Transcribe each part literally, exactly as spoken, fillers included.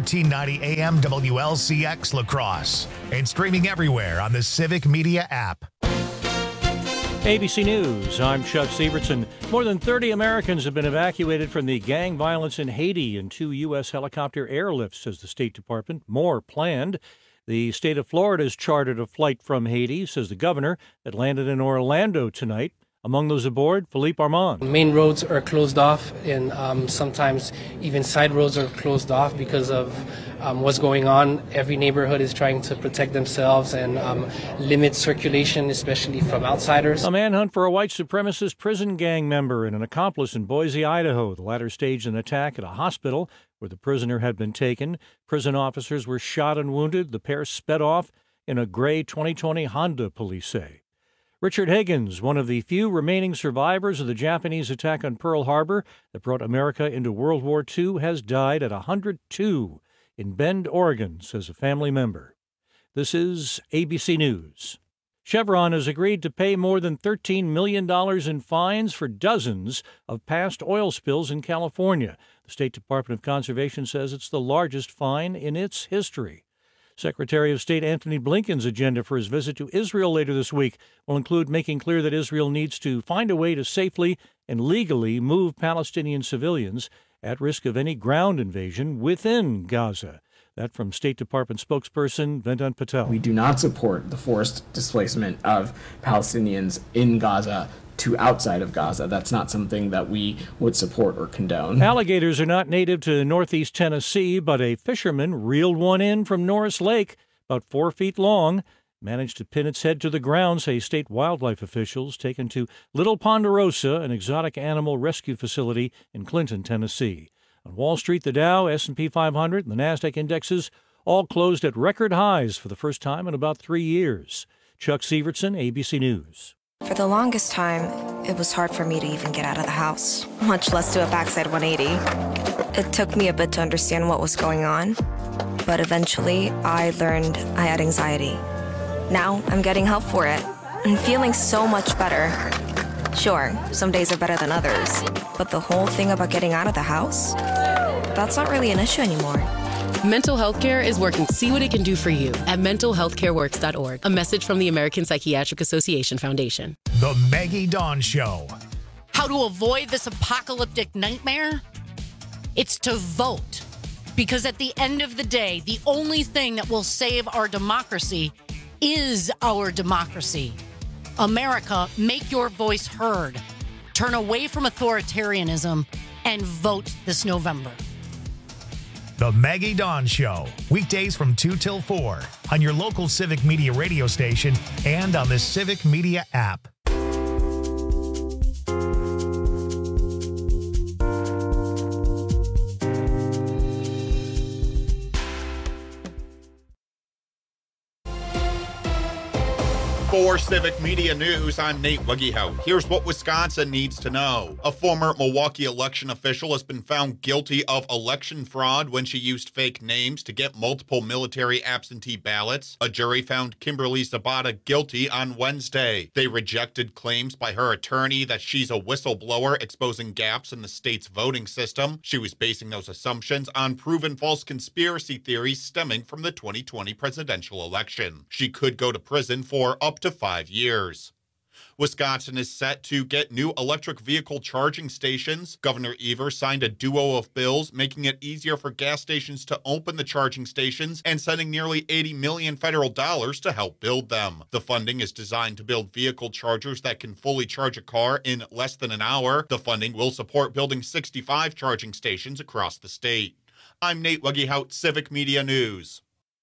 thirteen ninety A M W L C X La Crosse, and streaming everywhere on the Civic Media app. A B C News, I'm Chuck Sievertson. More than thirty Americans have been evacuated from the gang violence in Haiti in two U S helicopter airlifts, says the State Department. More planned. The state of Florida has chartered a flight from Haiti, says the governor, that landed in Orlando tonight. Among those aboard, Philippe Armand. Main roads are closed off, and um, sometimes even side roads are closed off because of um, what's going on. Every neighborhood is trying to protect themselves and um, limit circulation, especially from outsiders. A manhunt for a white supremacist prison gang member and an accomplice in Boise, Idaho. The latter staged an attack at a hospital where the prisoner had been taken. Prison officers were shot and wounded. The pair sped off in a gray twenty twenty Honda, police say. Richard Higgins, one of the few remaining survivors of the Japanese attack on Pearl Harbor that brought America into World War Two, has died at one hundred two in Bend, Oregon, says a family member. This is A B C News. Chevron has agreed to pay more than thirteen million dollars in fines for dozens of past oil spills in California. The State Department of Conservation says it's the largest fine in its history. Secretary of State Antony Blinken's agenda for his visit to Israel later this week will include making clear that Israel needs to find a way to safely and legally move Palestinian civilians at risk of any ground invasion within Gaza. That from State Department spokesperson Vedant Patel. We do not support the forced displacement of Palestinians in Gaza to outside of Gaza. That's not something that we would support or condone. Alligators are not native to northeast Tennessee, but a fisherman reeled one in from Norris Lake, about four feet long, managed to pin its head to the ground, say state wildlife officials, taken to Little Ponderosa, an exotic animal rescue facility in Clinton, Tennessee. On Wall Street, the Dow, S and P five hundred, and the NASDAQ indexes all closed at record highs for the first time in about three years. Chuck Sievertson, A B C News. For the longest time, it was hard for me to even get out of the house, much less do a backside one eighty. It took me a bit to understand what was going on, but eventually I learned I had anxiety. Now I'm getting help for it and feeling so much better. Sure, some days are better than others, but the whole thing about getting out of the house, that's not really an issue anymore. Mental health care is working to see what it can do for you at mental health care works dot org. A message from the American Psychiatric Association Foundation. The Maggie Dawn Show. How to avoid this apocalyptic nightmare? It's to vote. Because at the end of the day, the only thing that will save our democracy is our democracy. America, make your voice heard. Turn away from authoritarianism and vote this November. The Maggie Dawn Show, weekdays from two till four on your local Civic Media radio station and on the Civic Media app. For Civic Media News, I'm Nate Wuggyhout. Here's what Wisconsin needs to know. A former Milwaukee election official has been found guilty of election fraud when she used fake names to get multiple military absentee ballots. A jury found Kimberly Zabata guilty on Wednesday. They rejected claims by her attorney that she's a whistleblower exposing gaps in the state's voting system. She was basing those assumptions on proven false conspiracy theories stemming from the twenty twenty presidential election. She could go to prison for up to five years. Wisconsin is set to get new electric vehicle charging stations. Governor Evers signed a duo of bills making it easier for gas stations to open the charging stations and sending nearly eighty million dollars federal dollars to help build them. The funding is designed to build vehicle chargers that can fully charge a car in less than an hour. The funding will support building sixty-five charging stations across the state. I'm Nate Wuggyhout, Civic Media News.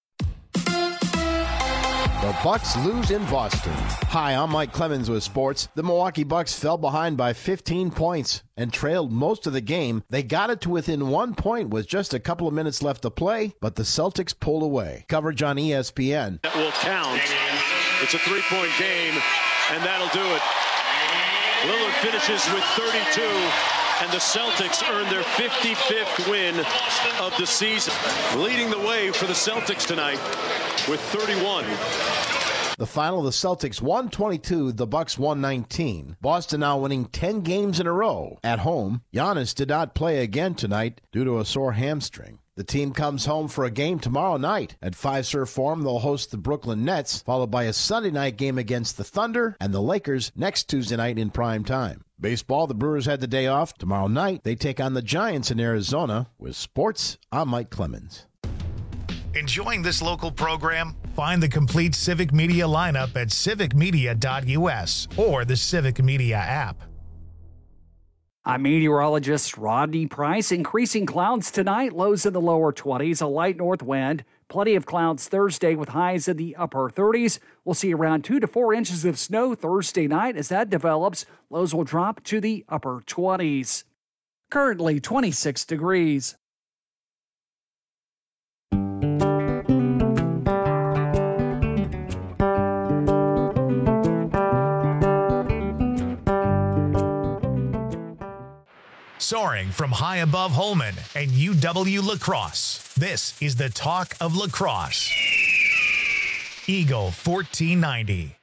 The Bucks lose in Boston. Hi, I'm Mike Clemens with sports. The Milwaukee Bucks fell behind by fifteen points and trailed most of the game. They got it to within one point with just a couple of minutes left to play, but the Celtics pulled away. Coverage on E S P N. That will count. It's a three-point game, and that'll do it. Lillard finishes with thirty-two. And the Celtics earn their fifty-fifth win of the season. Leading the way for the Celtics tonight with thirty-one. The final, the Celtics one twenty-two, the Bucks one nineteen. Boston now winning ten games in a row at home. Giannis did not play again tonight due to a sore hamstring. The team comes home for a game tomorrow night. At Fiserv Forum, they'll host the Brooklyn Nets, followed by a Sunday night game against the Thunder and the Lakers next Tuesday night in prime time. Baseball, the Brewers had the day off. Tomorrow night, they take on the Giants in Arizona. With sports, I'm Mike Clemens. Enjoying this local program? Find the complete Civic Media lineup at civic media dot u s or the Civic Media app. I'm meteorologist Rodney Price. Increasing clouds tonight, lows in the lower twenties, a light north wind. Plenty of clouds Thursday with highs in the upper thirties. We'll see around two to four inches of snow Thursday night. As that develops, lows will drop to the upper twenties. Currently twenty-six degrees. Soaring from high above Holman and U W La Crosse, this is the talk of La Crosse. Eagle fourteen ninety.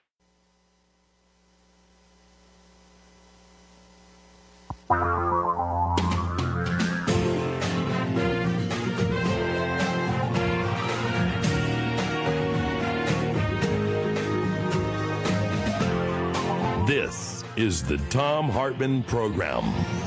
This is the Thom Hartmann Program.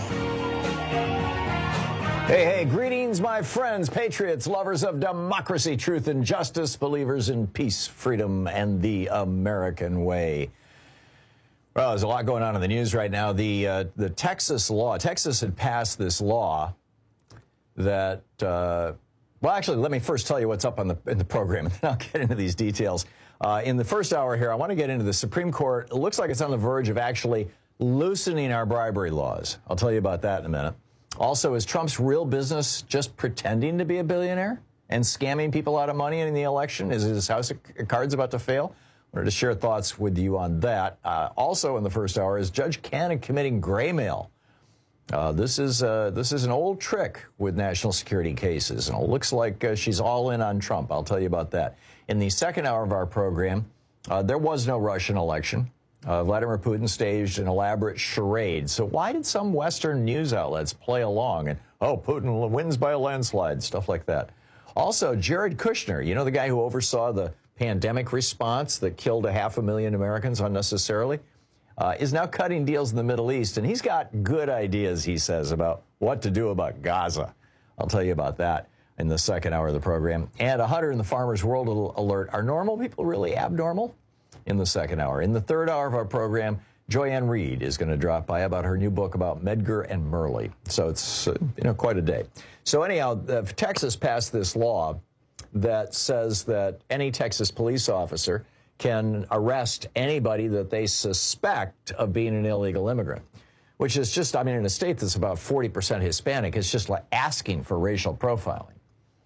Hey, hey, greetings, my friends, patriots, lovers of democracy, truth, and justice, believers in peace, freedom, and the American way. Well, there's a lot going on in the news right now. The, uh, the Texas law, Texas had passed this law that, uh, well, actually, let me first tell you what's up on the, in the program, and then I'll get into these details. Uh, in the first hour here, I want to get into the Supreme Court. It looks like it's on the verge of actually loosening our bribery laws. I'll tell you about that in a minute. Also, is Trump's real business just pretending to be a billionaire and scamming people out of money in the election? Is his house of cards about to fail? I wanted to share thoughts with you on that. Uh, also in the first hour is Judge Cannon committing gray mail. Uh, this is uh, this is an old trick with national security cases, and it looks like uh, she's all in on Trump. I'll tell you about that. In the second hour of our program, uh, there was no Russian election. Uh, Vladimir Putin staged an elaborate charade. So why did some Western news outlets play along and, oh, Putin wins by a landslide, stuff like that? Also, Jared Kushner, you know, the guy who oversaw the pandemic response that killed a half a million Americans unnecessarily, uh, is now cutting deals in the Middle East. And he's got good ideas, he says, about what to do about Gaza. I'll tell you about that in the second hour of the program. And a Hunter in the Farmer's World alert. Are normal people really abnormal? In the second hour. In the third hour of our program, Joyanne Reed is going to drop by about her new book about Medgar and Murley. So it's, uh, you know, quite a day. So anyhow, uh, Texas passed this law that says that any Texas police officer can arrest anybody that they suspect of being an illegal immigrant, which is just, I mean, in a state that's about forty percent Hispanic, it's just like asking for racial profiling.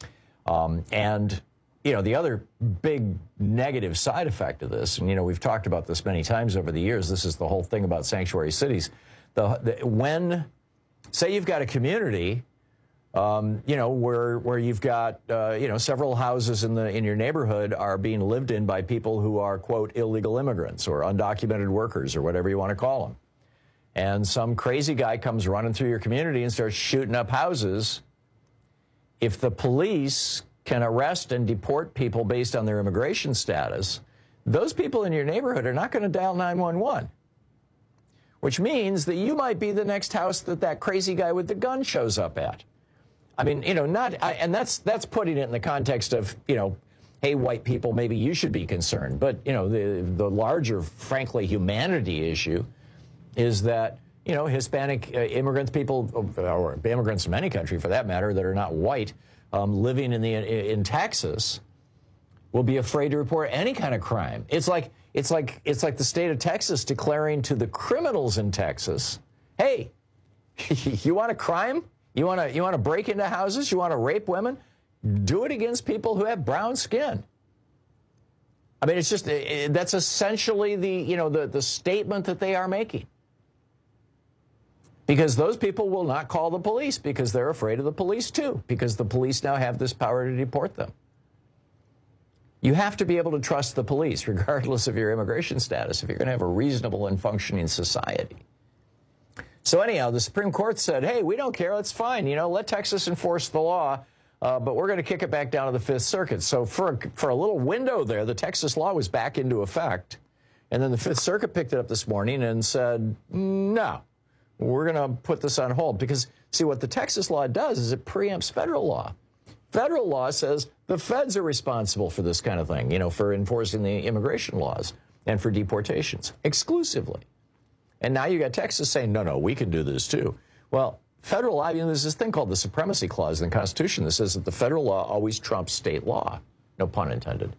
Um, and You know, the other big negative side effect of this, and, you know, we've talked about this many times over the years, this is the whole thing about sanctuary cities. The, the, when, say you've got a community, um, you know, where where you've got, uh, you know, several houses in the in your neighborhood are being lived in by people who are, quote, illegal immigrants or undocumented workers or whatever you want to call them. And some crazy guy comes running through your community and starts shooting up houses. If the police can arrest and deport people based on their immigration status, those people in your neighborhood are not going to dial nine one one, which means that you might be the next house that that crazy guy with the gun shows up at. I mean, you know, not, I, and that's that's putting it in the context of, you know, hey, white people, maybe you should be concerned. But, you know, the the larger, frankly, humanity issue is that, you know, Hispanic uh, immigrants, people, or immigrants from any country for that matter, that are not white, Um, living in the in Texas, will be afraid to report any kind of crime. It's like it's like it's like the state of Texas declaring to the criminals in Texas, "Hey, you want a crime? You want to you want to break into houses? You want to rape women? Do it against people who have brown skin." I mean, it's just it, that's essentially the you know the the statement that they are making. Because those people will not call the police because they're afraid of the police, too, because the police now have this power to deport them. You have to be able to trust the police, regardless of your immigration status, if you're going to have a reasonable and functioning society. So anyhow, the Supreme Court said, hey, we don't care. It's fine. You know, let Texas enforce the law, uh, but we're going to kick it back down to the Fifth Circuit. So for a, for a little window there, the Texas law was back into effect. And then the Fifth Circuit picked it up this morning and said, no, we're going to put this on hold. Because, see, what the Texas law does is it preempts federal law. Federal law says the feds are responsible for this kind of thing, you know, for enforcing the immigration laws and for deportations exclusively. And now you got Texas saying, no, no, we can do this too. Well, federal law, you know, there's this thing called the Supremacy Clause in the Constitution that says that the federal law always trumps state law. No pun intended.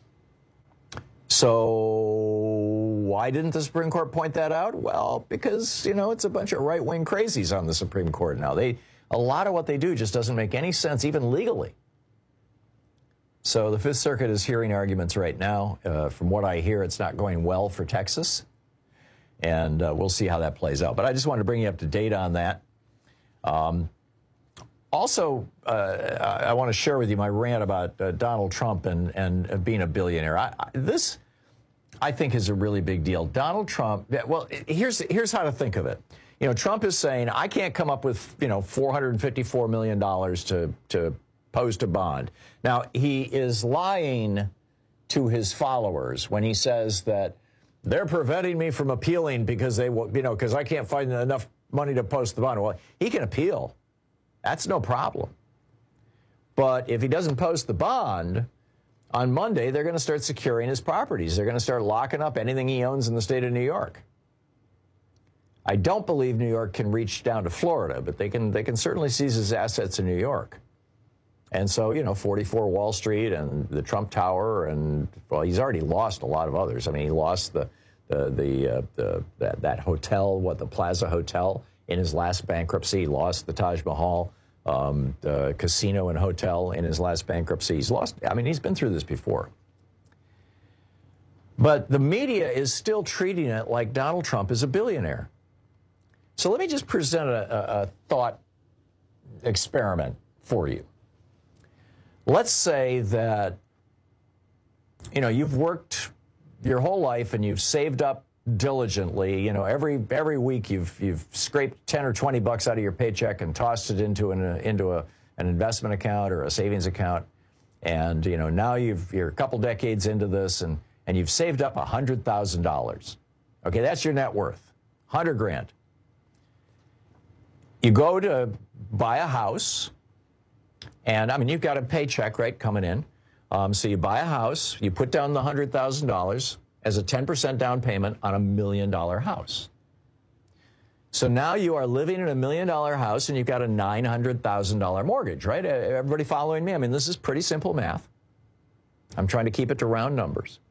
So why didn't the Supreme Court point that out? Well, because, you know, it's a bunch of right-wing crazies on the Supreme Court now. They... A lot of what they do just doesn't make any sense, even legally. So the Fifth Circuit is hearing arguments right now. Uh, from what I hear, it's not going well for Texas. And uh, we'll see how that plays out. But I just wanted to bring you up to date on that. Um, also, uh, I, I want to share with you my rant about uh, Donald Trump and, and uh, being a billionaire. I, I, this, I think, is a really big deal. Donald Trump, well, here's, here's how to think of it. You know, Trump is saying, I can't come up with, you know, four hundred fifty-four million dollars to, to post a bond. Now, he is lying to his followers when he says that they're preventing me from appealing because they, you know, because I can't find enough money to post the bond. Well, he can appeal. That's no problem. But if he doesn't post the bond, on Monday, they're going to start securing his properties. They're going to start locking up anything he owns in the state of New York. I don't believe New York can reach down to Florida, but they can they can certainly seize his assets in New York. And so, you know, forty-four Wall Street and the Trump Tower, and, well, he's already lost a lot of others. I mean, he lost the the the, uh, the that, that hotel, what, the Plaza Hotel in his last bankruptcy. He lost the Taj Mahal um, the casino and hotel in his last bankruptcy. He's lost, I mean, he's been through this before. But the media is still treating it like Donald Trump is a billionaire. So let me just present a, a, a thought experiment for you. Let's say that, you know, you've worked your whole life and you've saved up diligently. You know, every every week you've you've scraped ten or twenty bucks out of your paycheck and tossed it into an into a an investment account or a savings account. And, you know, now you've you're a couple decades into this and and you've saved up a hundred thousand dollars. Okay, that's your net worth, hundred grand. You go to buy a house, and I mean, you've got a paycheck, right, coming in. Um, so you buy a house, you put down the one hundred thousand dollars as a ten percent down payment on a million dollar house. So now you are living in a million dollar house and you've got a nine hundred thousand dollar mortgage, right? Everybody following me? I mean, this is pretty simple math. I'm trying to keep it to round numbers.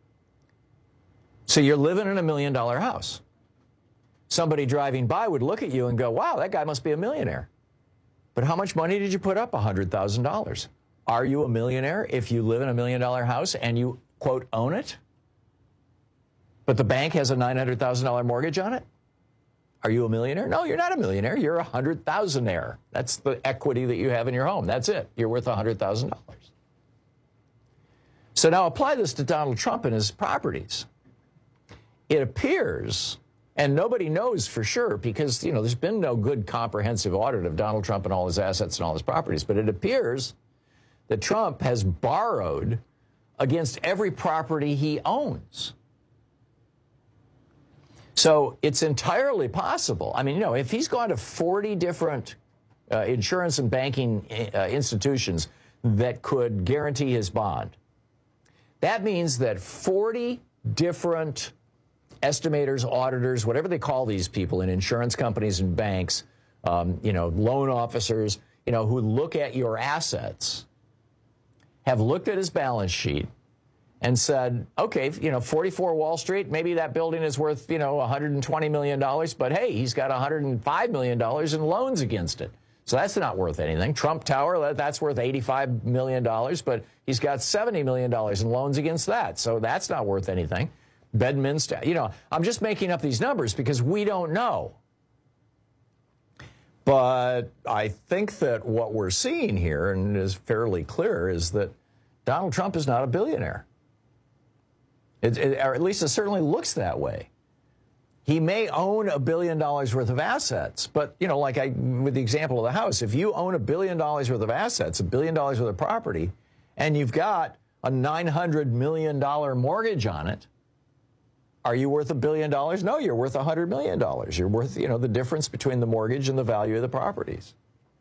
So you're living in a million dollar house. Somebody driving by would look at you and go, wow, that guy must be a millionaire. But how much money did you put up? one hundred thousand dollars. Are you a millionaire if you live in a million dollar house and you, quote, own it? But the bank has a nine hundred thousand dollar mortgage on it? Are you a millionaire? No, you're not a millionaire. You're a one hundred thousandaire. That's the equity that you have in your home. That's it. You're worth one hundred thousand dollars. So now apply this to Donald Trump and his properties. It appears, and nobody knows for sure because, you know, there's been no good comprehensive audit of Donald Trump and all his assets and all his properties, but it appears that Trump has borrowed against every property he owns. So it's entirely possible. I mean, you know, if he's gone to forty different uh, insurance and banking uh, institutions that could guarantee his bond, that means that forty different estimators, auditors, whatever they call these people in insurance companies and banks, um, you know, loan officers, you know, who look at your assets, have looked at his balance sheet and said, okay, you know, forty-four Wall Street, maybe that building is worth, you know, one hundred twenty million dollars, but hey, he's got one hundred five million dollars in loans against it. So that's not worth anything. Trump Tower, that's worth eighty-five million dollars, but he's got seventy million dollars in loans against that. So that's not worth anything. Bedminster, you know, I'm just making up these numbers because we don't know. But I think that what we're seeing here, and is fairly clear, is that Donald Trump is not a billionaire. It, it, or at least it certainly looks that way. He may own a billion dollars worth of assets, but, you know, like I, with the example of the house, if you own a billion dollars worth of assets, a billion dollars worth of property, and you've got a nine hundred million dollars mortgage on it, are you worth a billion dollars? No, you're worth one hundred million dollars. You're worth, you know, the difference between the mortgage and the value of the properties.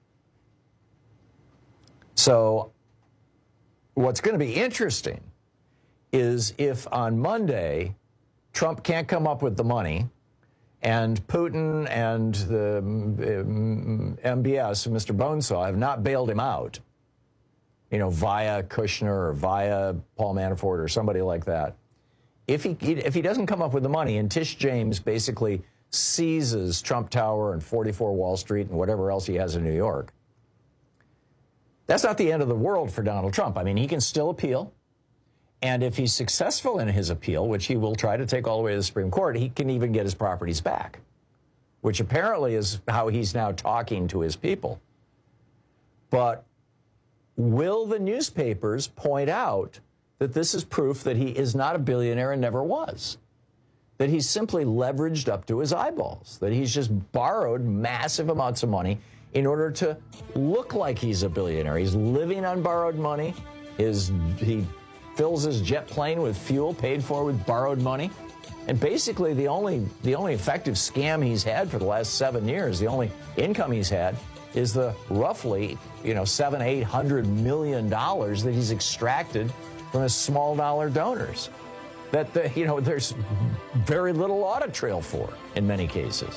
So what's going to be interesting is if on Monday Trump can't come up with the money and Putin and the um, M B S, Mister Bonesaw, have not bailed him out, you know, via Kushner or via Paul Manafort or somebody like that. If he, if he doesn't come up with the money and Tish James basically seizes Trump Tower and forty-four Wall Street and whatever else he has in New York, that's not the end of the world for Donald Trump. I mean, he can still appeal. And if he's successful in his appeal, which he will try to take all the way to the Supreme Court, he can even get his properties back, which apparently is how he's now talking to his people. But will the newspapers point out that this is proof that he is not a billionaire and never was? That he's simply leveraged up to his eyeballs, that he's just borrowed massive amounts of money in order to look like he's a billionaire. He's living on borrowed money. His, he fills his jet plane with fuel paid for with borrowed money. And basically the only, the only effective scam he's had for the last seven years, the only income he's had, is the roughly, you know, seven, eight hundred million dollars that he's extracted from his small dollar donors. That, the, you know, there's very little audit trail for in many cases.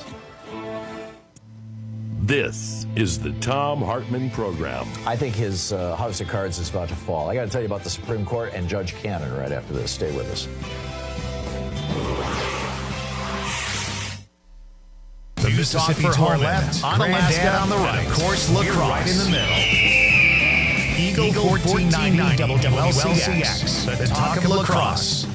This is the Thom Hartmann Program. I think his uh, house of cards is about to fall. I got to tell you about the Supreme Court and Judge Cannon right after this. Stay with us. The Mississippi Tour left, on Alaska on the right, of course, lacrosse right in the middle. Eagle, Eagle fourteen ninety W L C X, the talk of lacrosse.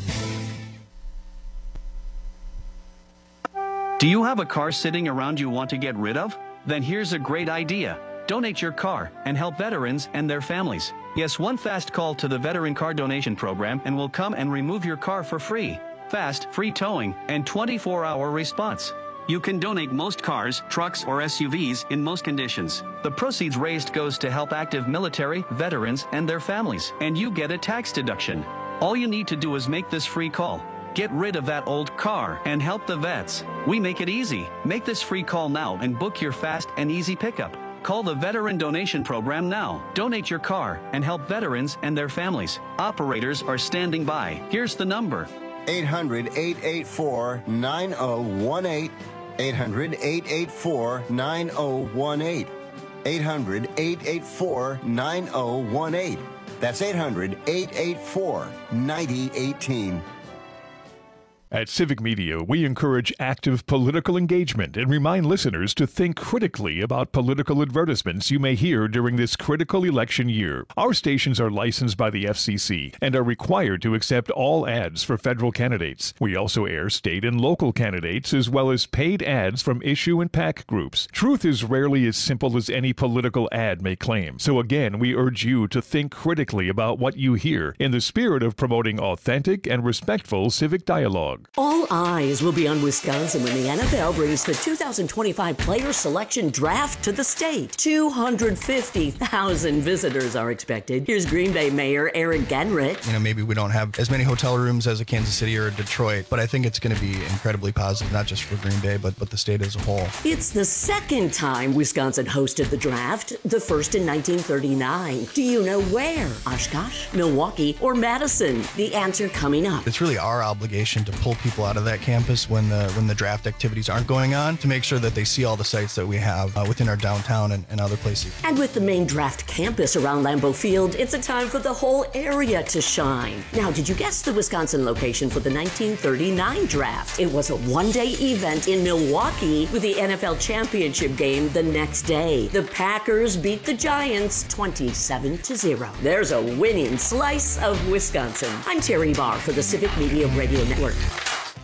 Do you have a car sitting around you want to get rid of? Then here's a great idea. Donate your car and help veterans and their families. Yes, one fast call to the Veteran Car Donation Program and we'll come and remove your car for free. Fast, free towing, and twenty-four hour response. You can donate most cars, trucks, or S U Vs in most conditions. The proceeds raised goes to help active military, veterans, and their families, and you get a tax deduction. All you need to do is make this free call. Get rid of that old car and help the vets. We make it easy. Make this free call now and book your fast and easy pickup. Call the Veteran Donation Program now. Donate your car and help veterans and their families. Operators are standing by. Here's the number. eight hundred, eight eight four, nine oh one eight. eight hundred, eight eight four, nine oh one eight. eight hundred, eight eight four, nine oh one eight. That's eight hundred, eight eight four, nine oh one eight. At Civic Media, we encourage active political engagement and remind listeners to think critically about political advertisements you may hear during this critical election year. Our stations are licensed by the F C C and are required to accept all ads for federal candidates. We also air state and local candidates as well as paid ads from issue and PAC groups. Truth is rarely as simple as any political ad may claim. So again, we urge you to think critically about what you hear in the spirit of promoting authentic and respectful civic dialogue. All eyes will be on Wisconsin when the N F L brings the two thousand twenty-five Player Selection Draft to the state. two hundred fifty thousand visitors are expected. Here's Green Bay Mayor Eric Genrich. You know, maybe we don't have as many hotel rooms as a Kansas City or a Detroit, but I think it's going to be incredibly positive, not just for Green Bay, but, but the state as a whole. It's the second time Wisconsin hosted the draft, the first in nineteen thirty-nine. Do you know where? Oshkosh, Milwaukee, or Madison? The answer coming up. It's really our obligation to pull people out of that campus when the when the draft activities aren't going on to make sure that they see all the sites that we have uh, within our downtown and, and other places. And with the main draft campus around Lambeau Field, it's a time for the whole area to shine. Now, did you guess the Wisconsin location for the nineteen thirty-nine draft? It was a one-day event in Milwaukee with the N F L championship game the next day. The Packers beat the Giants twenty-seven to zero. There's a winning slice of Wisconsin. I'm Terry Barr for the Civic Media Radio Network.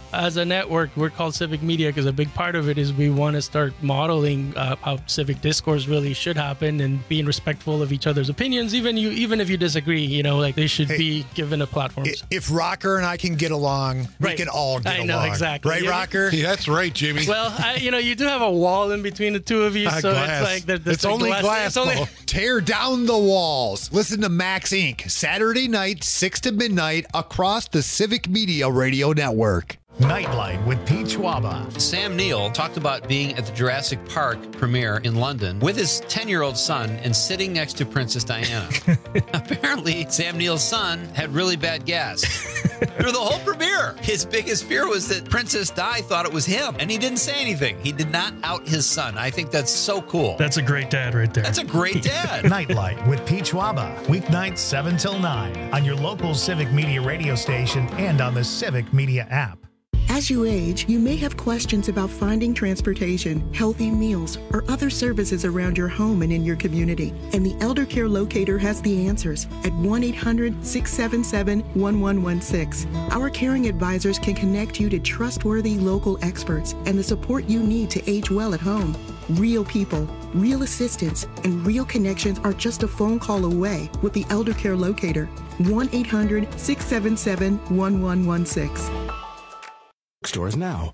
as a network, we're called Civic Media because a big part of it is we want to start modeling uh, how civic discourse really should happen and being respectful of each other's opinions, even you, even if you disagree. You know, like they should Hey, be given a platform. If Rocker and I can get along, we Right. can all get I along. know, exactly. Right, Yeah. Rocker? Yeah, that's right, Jimmy. Well, I, you know, you do have a wall in between the two of you, Uh, so glass. it's like there- there's it's a only glass. glass. It's only, Paul. Tear down the walls. Listen to Max Incorporated. Saturday night, six to midnight, across the Civic Media Radio Network. Nightlight with Pete Schwaba. Sam Neill talked about being at the Jurassic Park premiere in London with his ten-year-old son and sitting next to Princess Diana. Apparently, Sam Neill's son had really bad gas. Through the whole premiere, his biggest fear was that Princess Di thought it was him, and he didn't say anything. He did not out his son. I think that's so cool. That's a great dad right there. That's a great dad. Nightlight with Pete Schwaba. Weeknights seven till nine on your local Civic Media radio station and on the Civic Media app. As you age, you may have questions about finding transportation, healthy meals, or other services around your home and in your community. And the Elder Care Locator has the answers at one eight hundred, six seven seven, one one one six. Our caring advisors can connect you to trustworthy local experts and the support you need to age well at home. Real people, real assistance, and real connections are just a phone call away with the Elder Care Locator. one eight hundred, six seven seven, one one one six. Stores now.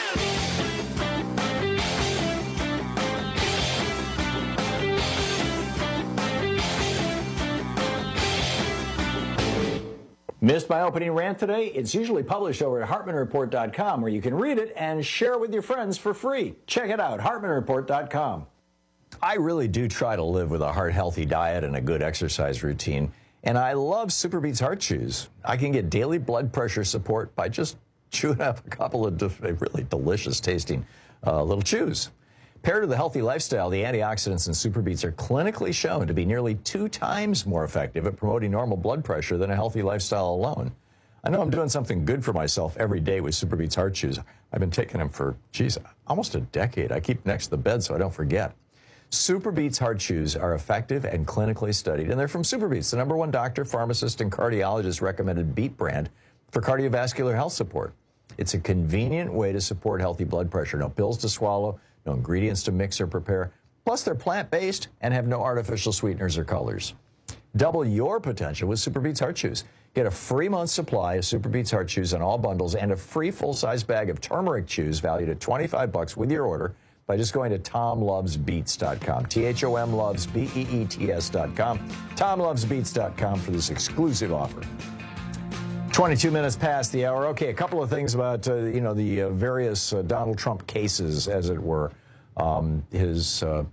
Missed my opening rant today? It's usually published over at Hartman Report dot com, where you can read it and share it with your friends for free. Check it out, Hartman Report dot com. I really do try to live with a heart-healthy diet and a good exercise routine, and I love Superbeats Heart Chews. I can get daily blood pressure support by just chewing up a couple of de- really delicious-tasting uh, little chews. Paired with a healthy lifestyle, the antioxidants in Superbeats are clinically shown to be nearly two times more effective at promoting normal blood pressure than a healthy lifestyle alone. I know I'm doing something good for myself every day with Superbeats Heart Chews. I've been taking them for, geez, almost a decade. I keep next to the bed so I don't forget. Superbeats Heart Chews are effective and clinically studied, and they're from Superbeats, the number one doctor, pharmacist, and cardiologist recommended beet brand for cardiovascular health support. It's a convenient way to support healthy blood pressure. No pills to swallow, no ingredients to mix or prepare. Plus, they're plant-based and have no artificial sweeteners or colors. Double your potential with Superbeats Heart Chews. Get a free month supply of Superbeats Heart Chews on all bundles and a free full-size bag of turmeric chews valued at twenty-five bucks with your order by just going to tom loves beets dot com. T H O M loves B E E T S dot com. tom loves beets dot com for this exclusive offer. twenty-two minutes past the hour. Okay, a couple of things about, uh, you know, the uh, various uh, Donald Trump cases, as it were. Um, his, uh,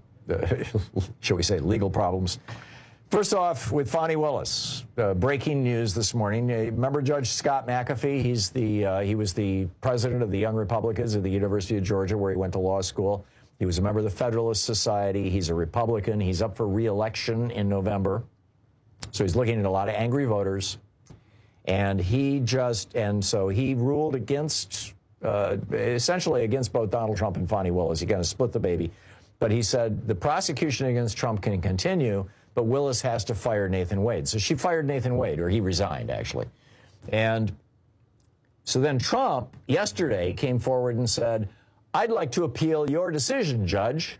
shall we say, legal problems. First off, with Fani Willis, uh, breaking news this morning. Uh, remember Judge Scott McAfee? He's the uh, he was the president of the Young Republicans at the University of Georgia, where he went to law school. He was a member of the Federalist Society. He's a Republican. He's up for re-election in November, so he's looking at a lot of angry voters. And he just and so he ruled against uh, essentially against both Donald Trump and Fani Willis. He kind of split the baby, but he said the prosecution against Trump can continue, but Willis has to fire Nathan Wade. So she fired Nathan Wade, or he resigned, actually. And so then Trump yesterday came forward and said, I'd like to appeal your decision, Judge.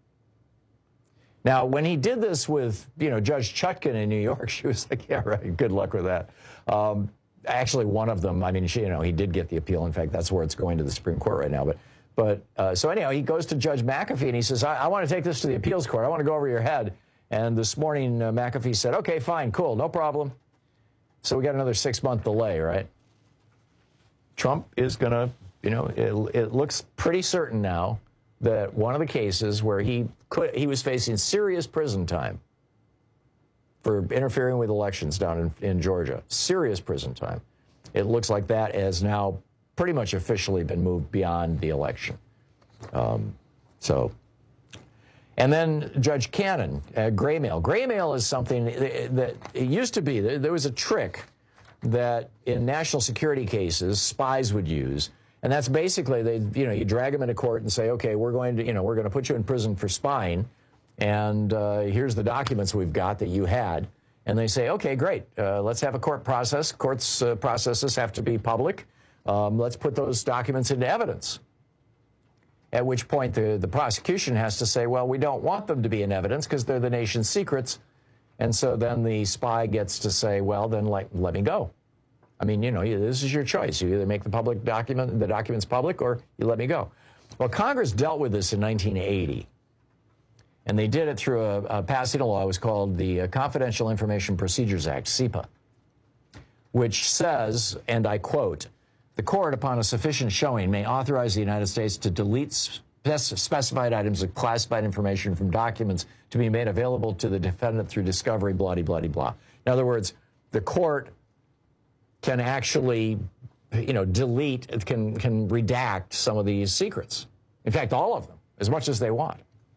Now, when he did this with, you know, Judge Chutkan in New York, she was like, yeah, right, good luck with that. Um, actually, one of them, I mean, she, you know, he did get the appeal. In fact, that's where it's going to the Supreme Court right now. But, but uh, so anyhow, he goes to Judge McAfee and he says, I, I want to take this to the appeals court. I want to go over your head. And this morning, uh, McAfee said, okay, fine, cool, no problem. So we got another six-month delay, right? Trump is going to, you know, it, it looks pretty certain now that one of the cases where he could, he was facing serious prison time for interfering with elections down in, in Georgia, serious prison time. It looks like that has now pretty much officially been moved beyond the election. Um, so... And then Judge Cannon, uh, gray mail. Gray mail is something that, that it used to be. There, there was a trick that in national security cases spies would use, and that's basically they, you know, you drag them into court and say, okay, we're going to, you know, we're going to put you in prison for spying, and uh, here's the documents we've got that you had, and they say, okay, great, uh, let's have a court process. Courts uh, processes have to be public. um, let's put those documents into evidence. At which point the, the prosecution has to say, well, we don't want them to be in evidence because they're the nation's secrets. And so then the spy gets to say, well, then let, let me go. I mean, you know, you, this is your choice. You either make the public document, the documents public, or you let me go. Well, Congress dealt with this in nineteen eighty. And they did it through a, a passing a law. It was called the uh, Confidential Information Procedures Act, SIPA, which says, and I quote, the court, upon a sufficient showing, may authorize the United States to delete spec- specified items of classified information from documents to be made available to the defendant through discovery, blah, blah, blah, blah. In other words, the court can actually, you know, delete, can, can redact some of these secrets. In fact, all of them, as much as they want.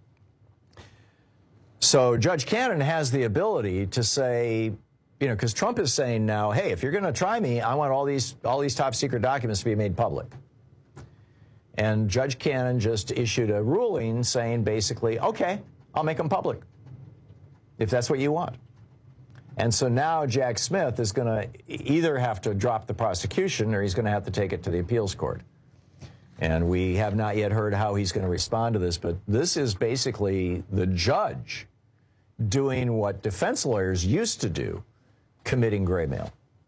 So Judge Cannon has the ability to say, you know, because Trump is saying now, hey, if you're going to try me, I want all these all these top secret documents to be made public. And Judge Cannon just issued a ruling saying basically, okay, I'll make them public if that's what you want. And so now Jack Smith is going to either have to drop the prosecution or he's going to have to take it to the appeals court. And we have not yet heard how he's going to respond to this, but this is basically the judge doing what defense lawyers used to do, committing gray mail.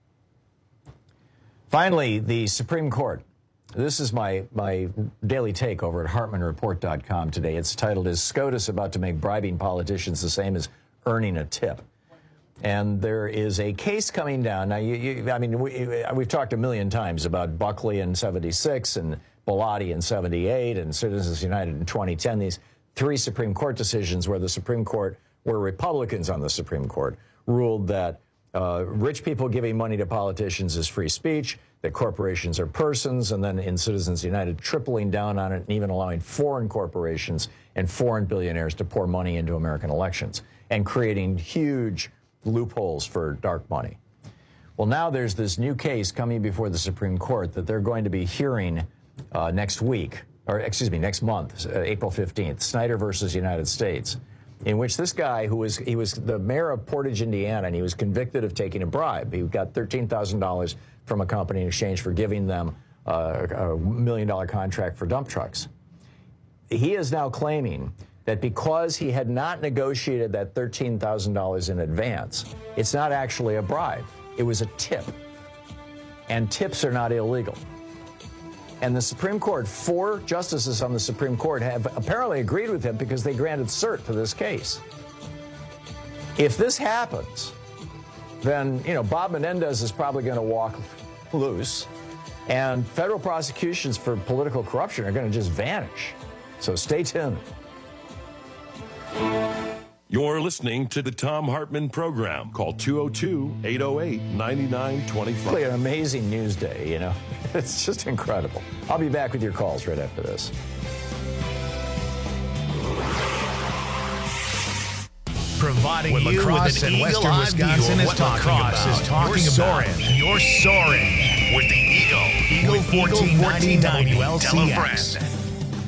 Finally, the Supreme Court. This is my, my daily take over at Hartman Report dot com today. It's titled, Is SCOTUS About to Make Bribing Politicians the Same as Earning a Tip? And there is a case coming down. Now, you, you, I mean, we, we've talked a million times about Buckley in seventy-six and Bellotti in seventy-eight and Citizens United in twenty ten, these three Supreme Court decisions where the Supreme Court, where Republicans on the Supreme Court ruled that uh, rich people giving money to politicians is free speech, that corporations are persons, and then in Citizens United tripling down on it and even allowing foreign corporations and foreign billionaires to pour money into American elections and creating huge loopholes for dark money. Well, now there's this new case coming before the Supreme Court that they're going to be hearing uh, next week, or excuse me, next month, uh, April fifteenth, Snyder versus United States, in which this guy who was, he was the mayor of Portage, Indiana, and he was convicted of taking a bribe. He got thirteen thousand dollars from a company in exchange for giving them uh, a million dollar contract for dump trucks. He is now claiming that because he had not negotiated that thirteen thousand dollars in advance, it's not actually a bribe. It was a tip. And tips are not illegal. And the Supreme Court, four justices on the Supreme Court have apparently agreed with him because they granted cert to this case. If this happens, then, you know, Bob Menendez is probably going to walk loose, and federal prosecutions for political corruption are going to just vanish. So stay tuned. You're listening to the Thom Hartmann Program. Call two oh two, eight oh eight, nine nine two five. Really an amazing news day, you know. It's just incredible. I'll be back with your calls right after this. Providing when you lacrosse with an in Western eye Wisconsin view is of what talking lacrosse about. is talking You're about. soaring. You're soaring with the Eagle. Eagle With fourteen ninety W L C Tell a X. friend.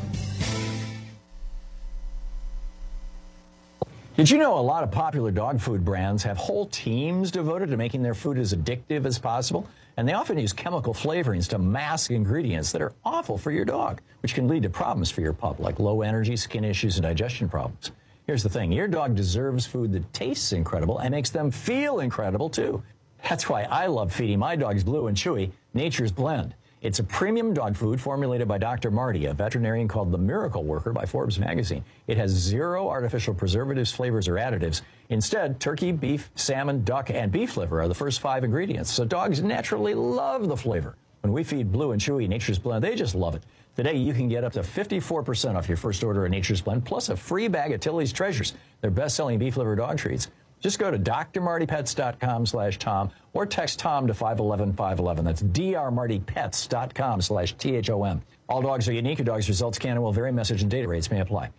Did you know a lot of popular dog food brands have whole teams devoted to making their food as addictive as possible? And they often use chemical flavorings to mask ingredients that are awful for your dog, which can lead to problems for your pup, like low energy, skin issues, and digestion problems. Here's the thing. Your dog deserves food that tastes incredible and makes them feel incredible, too. That's why I love feeding my dogs Blue and Chewy Nature's Blend. It's a premium dog food formulated by Doctor Marty, a veterinarian called the Miracle Worker by Forbes magazine. It has zero artificial preservatives, flavors, or additives. Instead, turkey, beef, salmon, duck, and beef liver are the first five ingredients, so dogs naturally love the flavor. When we feed Blue and Chewy Nature's Blend, they just love it. Today, you can get up to fifty-four percent off your first order of Nature's Blend, plus a free bag of Tilly's Treasures, their best-selling beef liver dog treats. Just go to d r marty pets dot com slash Tom or text Tom to five one one five one one. That's d r marty pets dot com slash T H O M. All dogs are unique. Your dog's results can and will vary. Message and data rates may apply.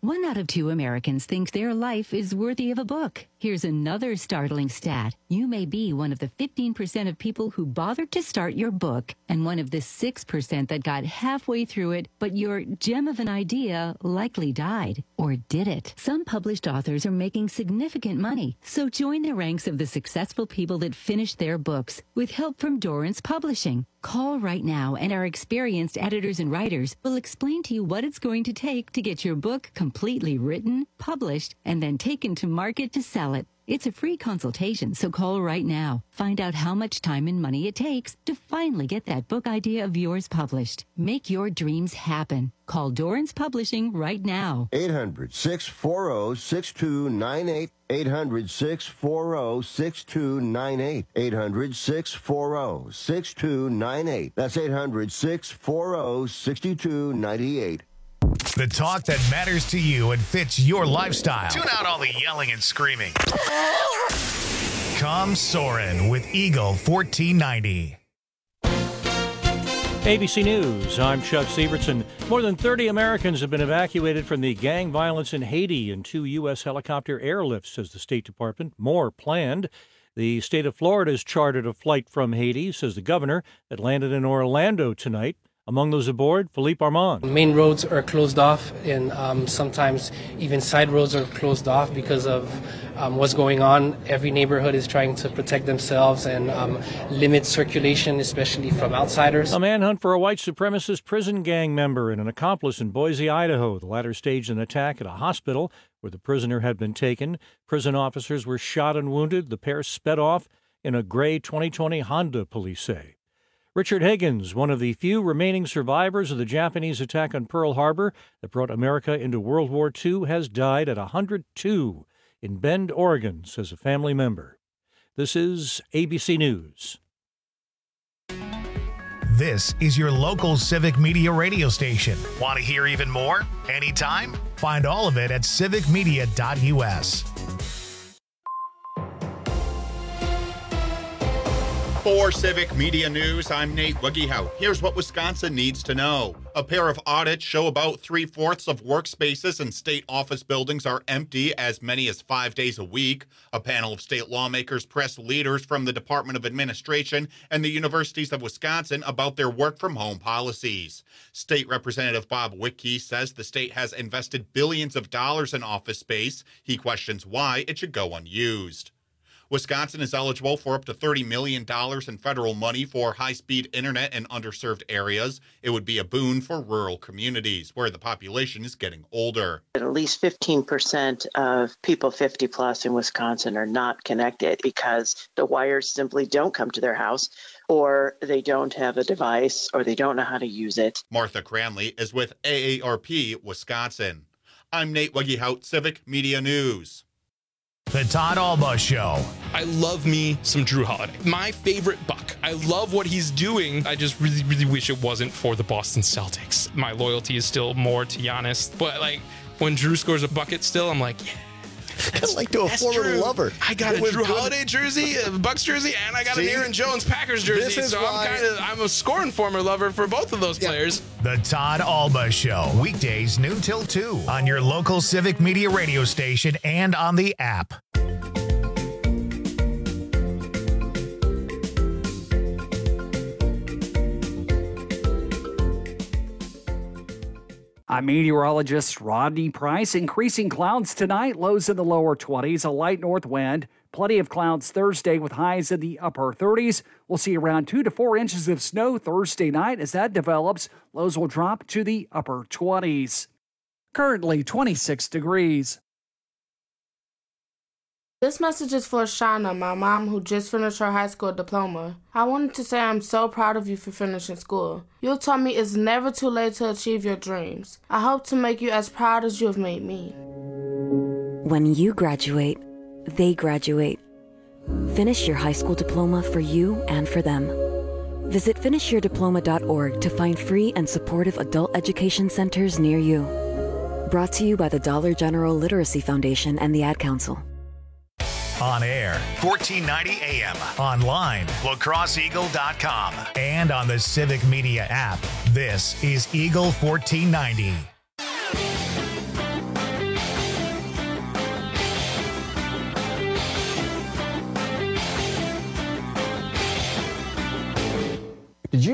One out of two Americans think their life is worthy of a book. Here's another startling stat. You may be one of the fifteen percent of people who bothered to start your book and one of the six percent that got halfway through it, but your gem of an idea likely died. Or did it? Some published authors are making significant money, so join the ranks of the successful people that finished their books with help from Dorrance Publishing. Call right now, and our experienced editors and writers will explain to you what it's going to take to get your book completely written, published, and then taken to market to sell it. It's a free consultation, so call right now. Find out how much time and money it takes to finally get that book idea of yours published. Make your dreams happen. Call Dorrance Publishing right now. eight hundred, six four zero, six two nine eight. eight hundred, six four zero, six two nine eight. eight hundred, six four zero, six two nine eight. That's eight hundred, six four zero, six two nine eight. The talk that matters to you and fits your lifestyle. Tune out all the yelling and screaming. Come Soarin' with Eagle fourteen ninety. A B C News, I'm Chuck Sievertson. More than thirty Americans have been evacuated from the gang violence in Haiti in two U S helicopter airlifts, says the State Department. More planned. The state of Florida has chartered a flight from Haiti, says the governor, that landed in Orlando tonight. Among those aboard, Philippe Armand. Main roads are closed off, and um, sometimes even side roads are closed off because of um, what's going on. Every neighborhood is trying to protect themselves and um, limit circulation, especially from outsiders. A manhunt for a white supremacist prison gang member and an accomplice in Boise, Idaho. The latter staged an attack at a hospital where the prisoner had been taken. Prison officers were shot and wounded. The pair sped off in a gray twenty twenty Honda, police say. Richard Higgins, one of the few remaining survivors of the Japanese attack on Pearl Harbor that brought America into World War Two, has died at one hundred two in Bend, Oregon, says a family member. This is A B C News. This is your local Civic Media radio station. Want to hear even more? Anytime? Find all of it at civic media dot u s. For Civic Media News, I'm Nate Wiggyhout. Here's what Wisconsin needs to know. A pair of audits show about three-fourths of workspaces in state office buildings are empty as many as five days a week. A panel of state lawmakers pressed leaders from the Department of Administration and the universities of Wisconsin about their work-from-home policies. State Representative Bob Wittke says the state has invested billions of dollars in office space. He questions why it should go unused. Wisconsin is eligible for up to thirty million dollars in federal money for high-speed internet in underserved areas. It would be a boon for rural communities where the population is getting older. At least fifteen percent of people fifty plus in Wisconsin are not connected because the wires simply don't come to their house, or they don't have a device, or they don't know how to use it. Martha Cranley is with A A R P Wisconsin. I'm Nate Wiggyhout, Civic Media News. The Todd Alba Show. I love me some Drew Holiday. My favorite Buck. I love what he's doing. I just really, really wish it wasn't for the Boston Celtics. My loyalty is still more to Giannis. But, like, when Drew scores a bucket still, I'm like, yeah. Kind of like to a former Drew. lover. I got It a was Drew good. Holiday jersey, a Bucks jersey, and I got See? an Aaron Jones Packers jersey. This is so why- I'm kind of I'm a scoring former lover for both of those players. The Todd Alba Show. Weekdays noon till two on your local Civic Media radio station and on the app. I'm meteorologist Rodney Price. Increasing clouds tonight, lows in the lower twenties, a light north wind. Plenty of clouds Thursday with highs in the upper thirties. We'll see around two to four inches of snow Thursday night. As that develops, lows will drop to the upper twenties. Currently twenty-six degrees. This message is for Shauna, my mom, who just finished her high school diploma. I wanted to say I'm so proud of you for finishing school. You taught me it's never too late to achieve your dreams. I hope to make you as proud as you have made me. When you graduate, they graduate. Finish your high school diploma for you and for them. Visit finish your diploma dot org to find free and supportive adult education centers near you. Brought to you by the Dollar General Literacy Foundation and the Ad Council. On air, fourteen ninety A M. Online, la crosse eagle dot com. And on the Civic Media app. This is Eagle fourteen ninety.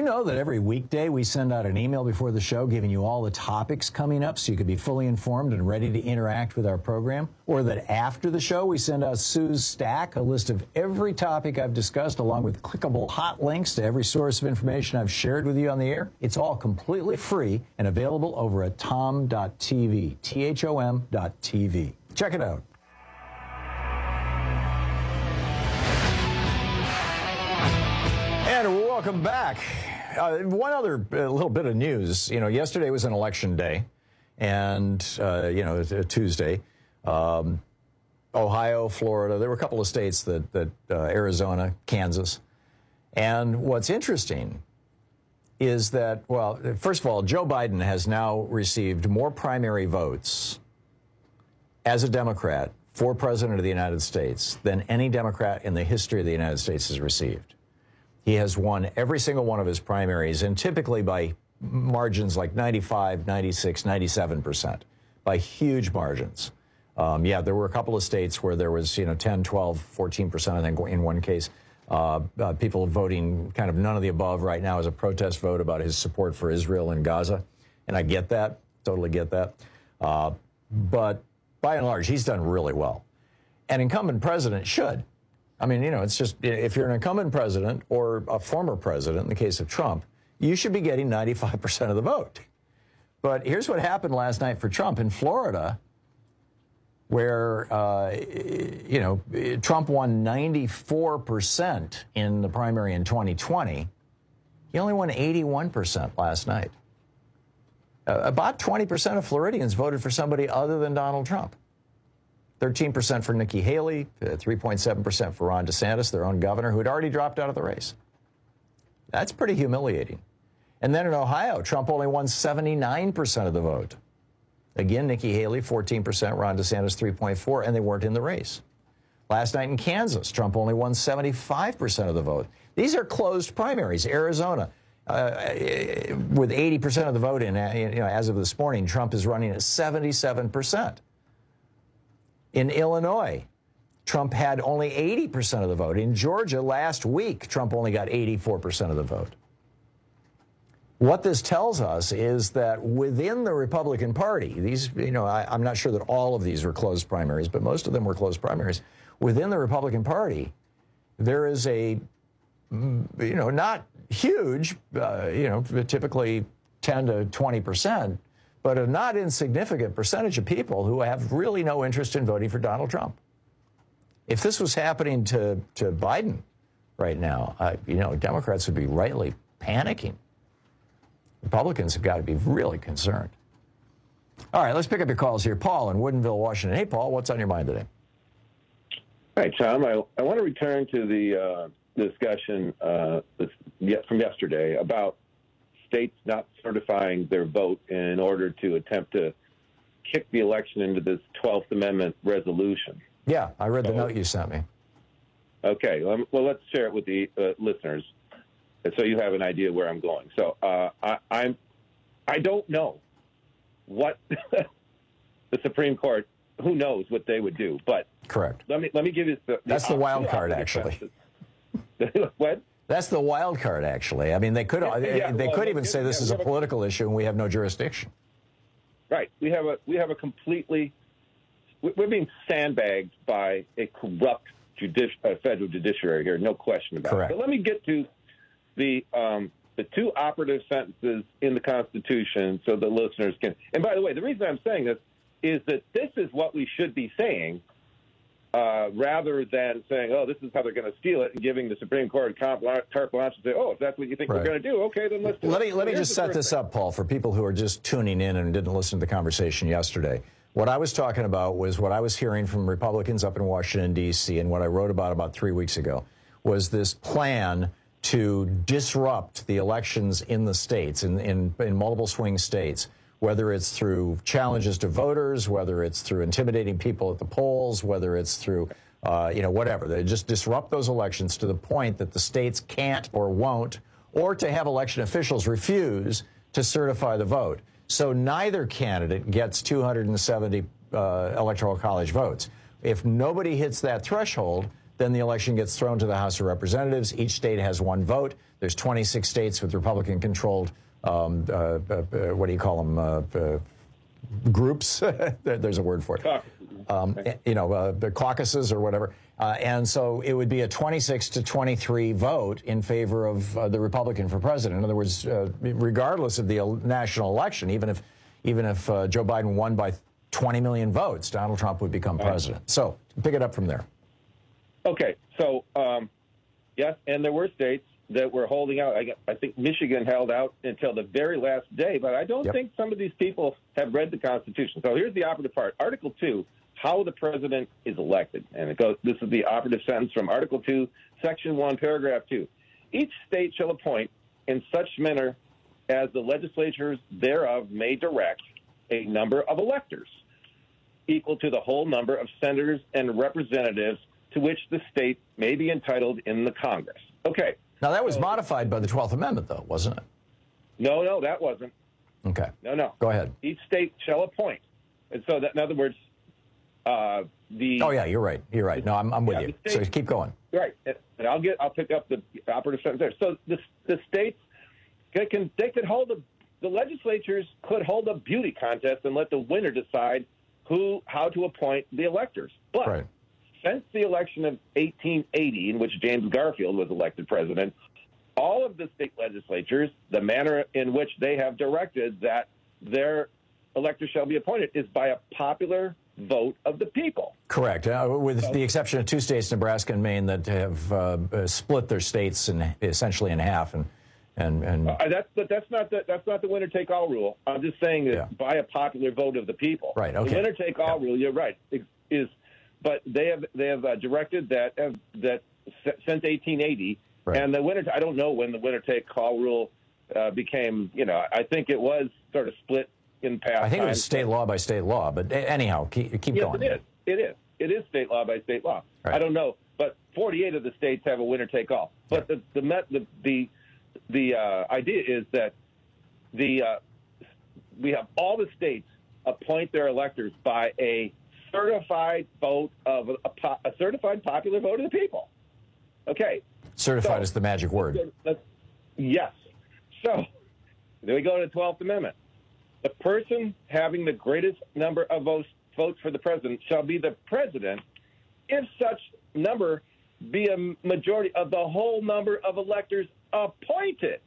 know that every weekday we send out an email before the show giving you all the topics coming up so you can be fully informed and ready to interact with our program? Or that after the show we send out Sue's Stack, a list of every topic I've discussed along with clickable hot links to every source of information I've shared with you on the air? It's all completely free and available over at tom dot t v, T H O M dot T V. Check it out. And welcome back. Uh, one other uh, little bit of news. You know, yesterday was an election day, and, uh, you know, a Tuesday. Um, Ohio, Florida, there were a couple of states that, that uh, Arizona, Kansas. And what's interesting is that, well, first of all, Joe Biden has now received more primary votes as a Democrat for President of the United States than any Democrat in the history of the United States has received. He has won every single one of his primaries, and typically by margins like ninety-five, ninety-six, ninety-seven percent, by huge margins. Um, yeah, there were a couple of states where there was, you know, ten, twelve, fourteen percent, I think, in one case. Uh, uh, people voting kind of none of the above right now as a protest vote about his support for Israel and Gaza. And I get that, totally get that. Uh, but by and large, he's done really well. An incumbent president should. I mean, you know, it's just, if you're an incumbent president or a former president, in the case of Trump, you should be getting ninety-five percent of the vote. But here's what happened last night for Trump in Florida, where, uh, you know, Trump won ninety-four percent in the primary in twenty twenty. He only won eighty-one percent last night. Uh, about twenty percent of Floridians voted for somebody other than Donald Trump. thirteen percent for Nikki Haley, uh, three point seven percent for Ron DeSantis, their own governor, who had already dropped out of the race. That's pretty humiliating. And then in Ohio, Trump only won seventy-nine percent of the vote. Again, Nikki Haley, fourteen percent, Ron DeSantis, three point four, and they weren't in the race. Last night in Kansas, Trump only won seventy-five percent of the vote. These are closed primaries. Arizona, uh, with eighty percent of the vote in, you know, as of this morning, Trump is running at seventy-seven percent. In Illinois, Trump had only eighty percent of the vote. In Georgia, last week, Trump only got eighty-four percent of the vote. What this tells us is that within the Republican Party, these, you know, I, I'm not sure that all of these were closed primaries, but most of them were closed primaries. Within the Republican Party, there is a, you know, not huge, uh, you know, typically ten to twenty percent, but a not insignificant percentage of people who have really no interest in voting for Donald Trump. If this was happening to, to Biden right now, uh, you know, Democrats would be rightly panicking. Republicans have got to be really concerned. All right, let's pick up your calls here. Paul in Woodinville, Washington. Hey, Paul, what's on your mind today? Hi, Tom. I, I want to return to the uh, discussion uh, this, from yesterday about states not certifying their vote in order to attempt to kick the election into this twelfth Amendment resolution. Yeah, I read the so, note you sent me. Okay, well, let's share it with the uh, listeners, so you have an idea where I'm going. So uh, I, I'm, I don't know what the Supreme Court, who knows what they would do, but correct. Let me let me give you the, the that's the wild card, actually. What? That's the wild card, actually. I mean, they could yeah, yeah, they well, could even say this is a political issue and we have no jurisdiction. Right. We have a we have a completely we're being sandbagged by a corrupt judici- uh, federal judiciary here, no question about Correct. it. But let me get to the um, the two operative sentences in the Constitution so the listeners can. And by the way, the reason I'm saying this is that this is what we should be saying, uh, rather than saying, "Oh, this is how they're going to steal it," and giving the Supreme Court carte blanche and say, "Oh, if that's what you think right. we're going to do, okay, then let's do let it." me let me just set this up, Paul, for people who are just tuning in and didn't listen to the conversation yesterday. What I was talking about was what I was hearing from Republicans up in Washington, D C, and what I wrote about about three weeks ago was this plan to disrupt the elections in the states, in, in, in multiple swing states, whether it's through challenges to voters, whether it's through intimidating people at the polls, whether it's through, uh, you know, whatever. They just disrupt those elections to the point that the states can't or won't, or to have election officials refuse to certify the vote. So neither candidate gets two hundred seventy uh, electoral college votes. If nobody hits that threshold, Then the election gets thrown to the House of Representatives. Each state has one vote. There's twenty-six states with Republican-controlled, um, uh, uh, what do you call them, uh, uh, groups? There's a word for it. Um, you know, uh, the caucuses or whatever. Uh, and so it would be a twenty-six to twenty-three vote in favor of uh, the Republican for president. In other words, uh, regardless of the el- national election, even if even if uh, Joe Biden won by twenty million votes, Donald Trump would become president. So pick it up from there. Okay, so um, yes, and there were states that were holding out. I, I think Michigan held out until the very last day, but I don't yep. think some of these people have read the Constitution. So here's the operative part. Article two, how the president is elected. And it goes. This is the operative sentence from Article two, Section one, Paragraph two. Each state shall appoint in such manner as the legislatures thereof may direct a number of electors equal to the whole number of senators and representatives to which the state may be entitled in the Congress. Okay. Now, that was so, modified by the twelfth Amendment, though, wasn't it? No, no, that wasn't. Okay. No, no. Go ahead. Each state shall appoint. And so, that, in other words, uh, the... Oh, yeah, you're right. You're right. No, I'm, I'm with yeah, you. State, so keep going. Right. And I'll get. I'll pick up the operative sentence there. So the, the states, they, can, they could hold a... The legislatures could hold a beauty contest and let the winner decide who, how to appoint the electors. But... Right. Since the election of eighteen eighty, in which James Garfield was elected president, all of the state legislatures, the manner in which they have directed that their electors shall be appointed is by a popular vote of the people. Correct, uh, with so, the exception of two states, Nebraska and Maine, that have uh, split their states in, essentially in half. And and, and uh, that's but that's not the that's not the winner-take-all rule. I'm just saying that yeah. by a popular vote of the people. Right. Okay. The winner-take-all yeah. rule. You're right. Is But they have they have uh, directed that uh, that since eighteen eighty, right. and the winner. I don't know when the winner take all rule uh, became. You know, I think it was sort of split in past. I think times. it was state law by state law. But anyhow, keep, keep yes, going. It is. It is. It is state law by state law. Right. I don't know, but forty-eight of the states have a winner take all. But yeah. the the met, the the, the uh, idea is that the uh, we have all the states appoint their electors by a certified vote of a, a, a certified popular vote of the people. Okay. Certified so, is the magic word. Let's, let's, yes. So then we go to the twelfth Amendment. The person having the greatest number of votes, votes for the president shall be the president if such number be a majority of the whole number of electors appointed,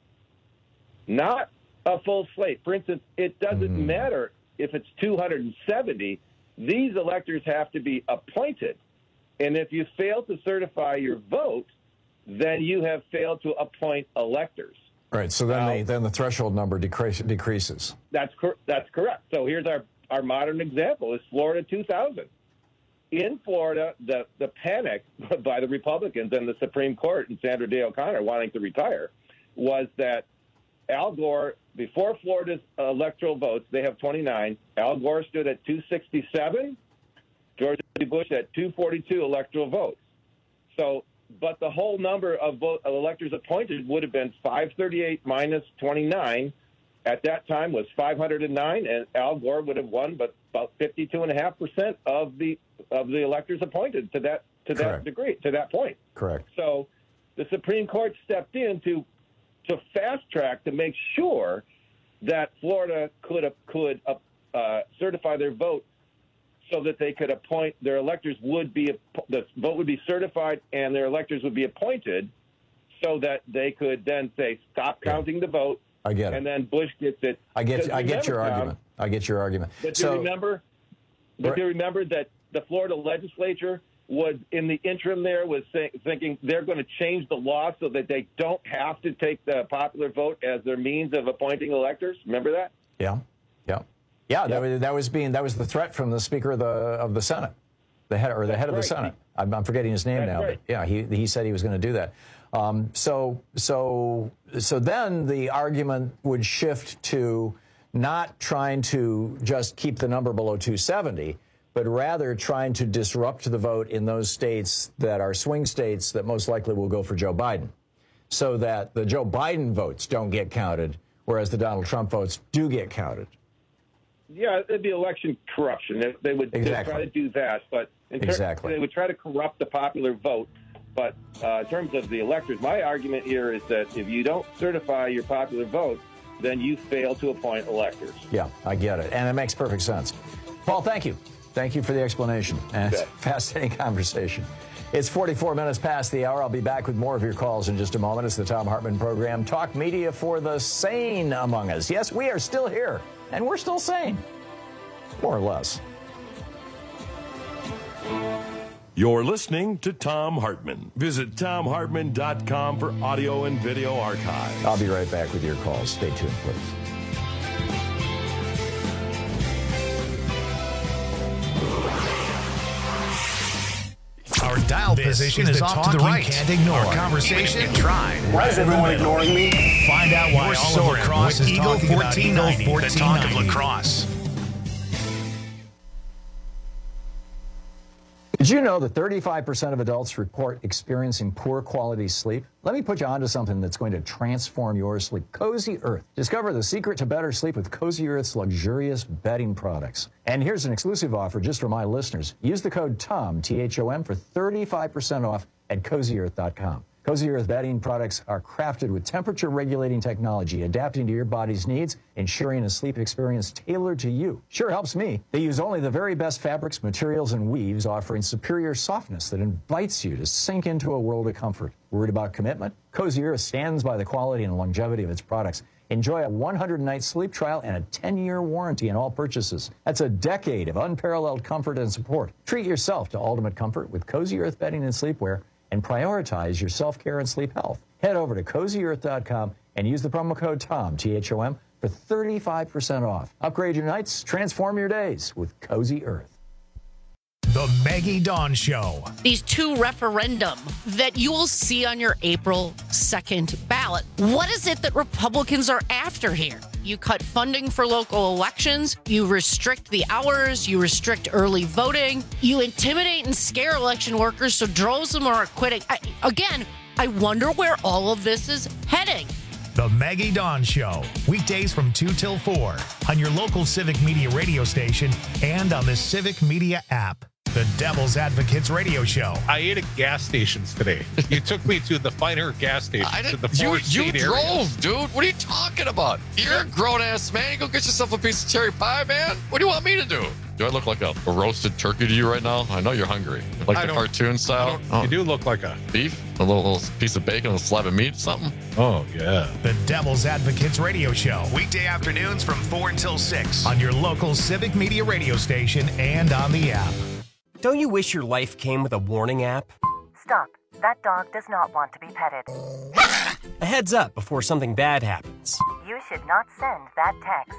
not a full slate. For instance, it doesn't mm. matter if it's two hundred seventy. These electors have to be appointed. And if you fail to certify your vote, then you have failed to appoint electors. Right. So then, now, the, then the threshold number decrease, decreases. That's cor- that's correct. So here's our, our modern example is Florida two thousand. In Florida, the, the panic by the Republicans and the Supreme Court and Sandra Day O'Connor wanting to retire was that Al Gore, before Florida's electoral votes, they have twenty-nine. Al Gore stood at two sixty-seven. George W. Bush at two forty-two electoral votes. So, but the whole number of, vote, of electors appointed would have been five thirty-eight minus twenty-nine. At that time was five hundred nine, and Al Gore would have won, but about fifty-two point five percent of the of the electors appointed to that to Correct. that degree, to that point. Correct. So, the Supreme Court stepped in to. to fast track to make sure that Florida could uh, could uh, uh, certify their vote so that they could appoint their electors would be the vote would be certified and their electors would be appointed so that they could then say stop counting yeah. the vote. I get it. And then Bush gets it. I get I get your Tom, argument. I get your argument. But so, do you remember? But right. do you remember that the Florida legislature was in the interim there was say, thinking they're going to change the law so that they don't have to take the popular vote as their means of appointing electors. Remember that? Yeah, yeah, yeah. Yep. That was that was being that was the threat from the Speaker of the of the Senate, the head or the That's head of right. the Senate. I'm, I'm forgetting his name That's now, right. but yeah, he he said he was going to do that. Um, so so so then the argument would shift to not trying to just keep the number below two seventy. But rather trying to disrupt the vote in those states that are swing states that most likely will go for Joe Biden, so that the Joe Biden votes don't get counted, whereas the Donald Trump votes do get counted. Yeah, it'd be election corruption. They, they would exactly. try to do that, but In ter- Exactly. They would try to corrupt the popular vote. But uh, in terms of the electors, my argument here is that if you don't certify your popular vote, then you fail to appoint electors. Yeah, I get it. And it makes perfect sense. Paul, thank you. Thank you for the explanation. And it's a fascinating conversation. It's forty-four minutes past the hour. I'll be back with more of your calls in just a moment. It's the Thom Hartmann Program. Talk media for the sane among us. Yes, we are still here, and we're still sane. More or less. You're listening to Thom Hartmann. Visit Thom Hartmann dot com for audio and video archives. I'll be right back with your calls. Stay tuned, please. Our dial this position is, is off to the right. Can't ignore our conversation. Even try. Why is everyone ignoring me? Find out why all of lacrosse is Eagle talking about Eagle fourteen ninety. The talk of lacrosse. Did you know that thirty-five percent of adults report experiencing poor quality sleep? Let me put you onto something that's going to transform your sleep. Cozy Earth. Discover the secret to better sleep with Cozy Earth's luxurious bedding products. And here's an exclusive offer just for my listeners. Use the code THOM, T H O M, for thirty-five percent off at cozy earth dot com. Cozy Earth bedding products are crafted with temperature-regulating technology, adapting to your body's needs, ensuring a sleep experience tailored to you. Sure helps me. They use only the very best fabrics, materials, and weaves, offering superior softness that invites you to sink into a world of comfort. Worried about commitment? Cozy Earth stands by the quality and longevity of its products. Enjoy a one hundred night sleep trial and a ten year warranty on all purchases. That's a decade of unparalleled comfort and support. Treat yourself to ultimate comfort with Cozy Earth bedding and sleepwear, and prioritize your self-care and sleep health. Head over to cozy earth dot com and use the promo code THOM, T H O M, for thirty-five percent off. Upgrade your nights, transform your days with Cozy Earth. The Maggie Dawn Show. These two referendum that you will see on your April second ballot. What is it that Republicans are after here? You cut funding for local elections, you restrict the hours, you restrict early voting, you intimidate and scare election workers so droves of them are quitting. I, again, I wonder where all of this is heading. The Maggie Dawn Show, weekdays from two till four on your local Civic Media radio station and on the Civic Media app. The Devil's Advocates radio show. I ate at gas stations today. You took me to the finer gas stations. I didn't, the you you drove, areas. dude. What are you talking about? You're a grown-ass man. You go get yourself a piece of cherry pie, man. What do you want me to do? Do I look like a, a roasted turkey to you right now? I know you're hungry. Like I the cartoon style? Oh. You do look like a... Beef? A little, little piece of bacon, a slab of meat, something? Oh, yeah. The Devil's Advocates radio show. Weekday afternoons from four until six on your local Civic Media radio station and on the app. Don't you wish your life came with a warning app? Stop. That dog does not want to be petted. A heads up before something bad happens. You should not send that text.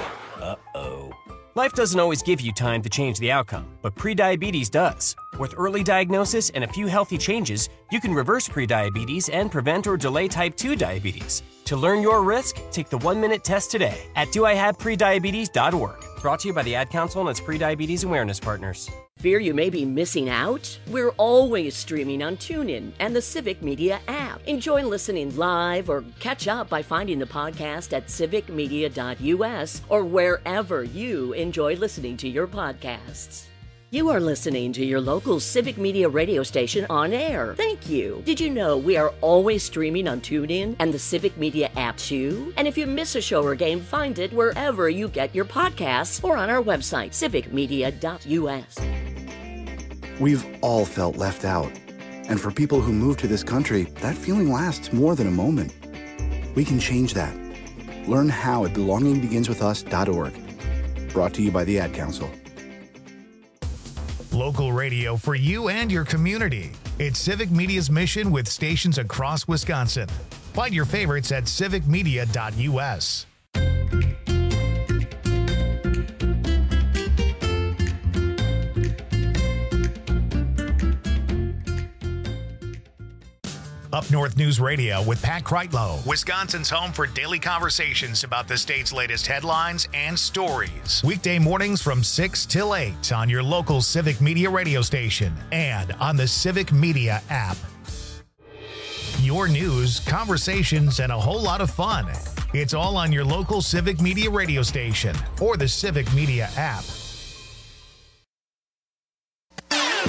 Uh-oh. Life doesn't always give you time to change the outcome, but prediabetes does. With early diagnosis and a few healthy changes, you can reverse prediabetes and prevent or delay type two diabetes. To learn your risk, take the one-minute test today at do I have prediabetes dot org. Brought to you by the Ad Council and its prediabetes awareness partners. Fear you may be missing out? We're always streaming on TuneIn and the Civic Media app. Enjoy listening live or catch up by finding the podcast at civic media dot U S or wherever you enjoy listening to your podcasts. You are listening to your local Civic Media radio station on air. Thank you. Did you know we are always streaming on TuneIn and the Civic Media app too? And if you miss a show or game, find it wherever you get your podcasts or on our website, civic media dot U S. We've all felt left out. And for people who move to this country, that feeling lasts more than a moment. We can change that. Learn how at belonging begins with us dot org. Brought to you by the Ad Council. Local radio for you and your community. It's Civic Media's mission with stations across Wisconsin. Find your favorites at civic media dot U S. Up North News Radio with Pat Kreitlow, Wisconsin's home for daily conversations about the state's latest headlines and stories. Weekday mornings from six till eight on your local Civic Media radio station and on the Civic Media app. Your news, conversations, and a whole lot of fun. It's all on your local Civic Media radio station or the Civic Media app.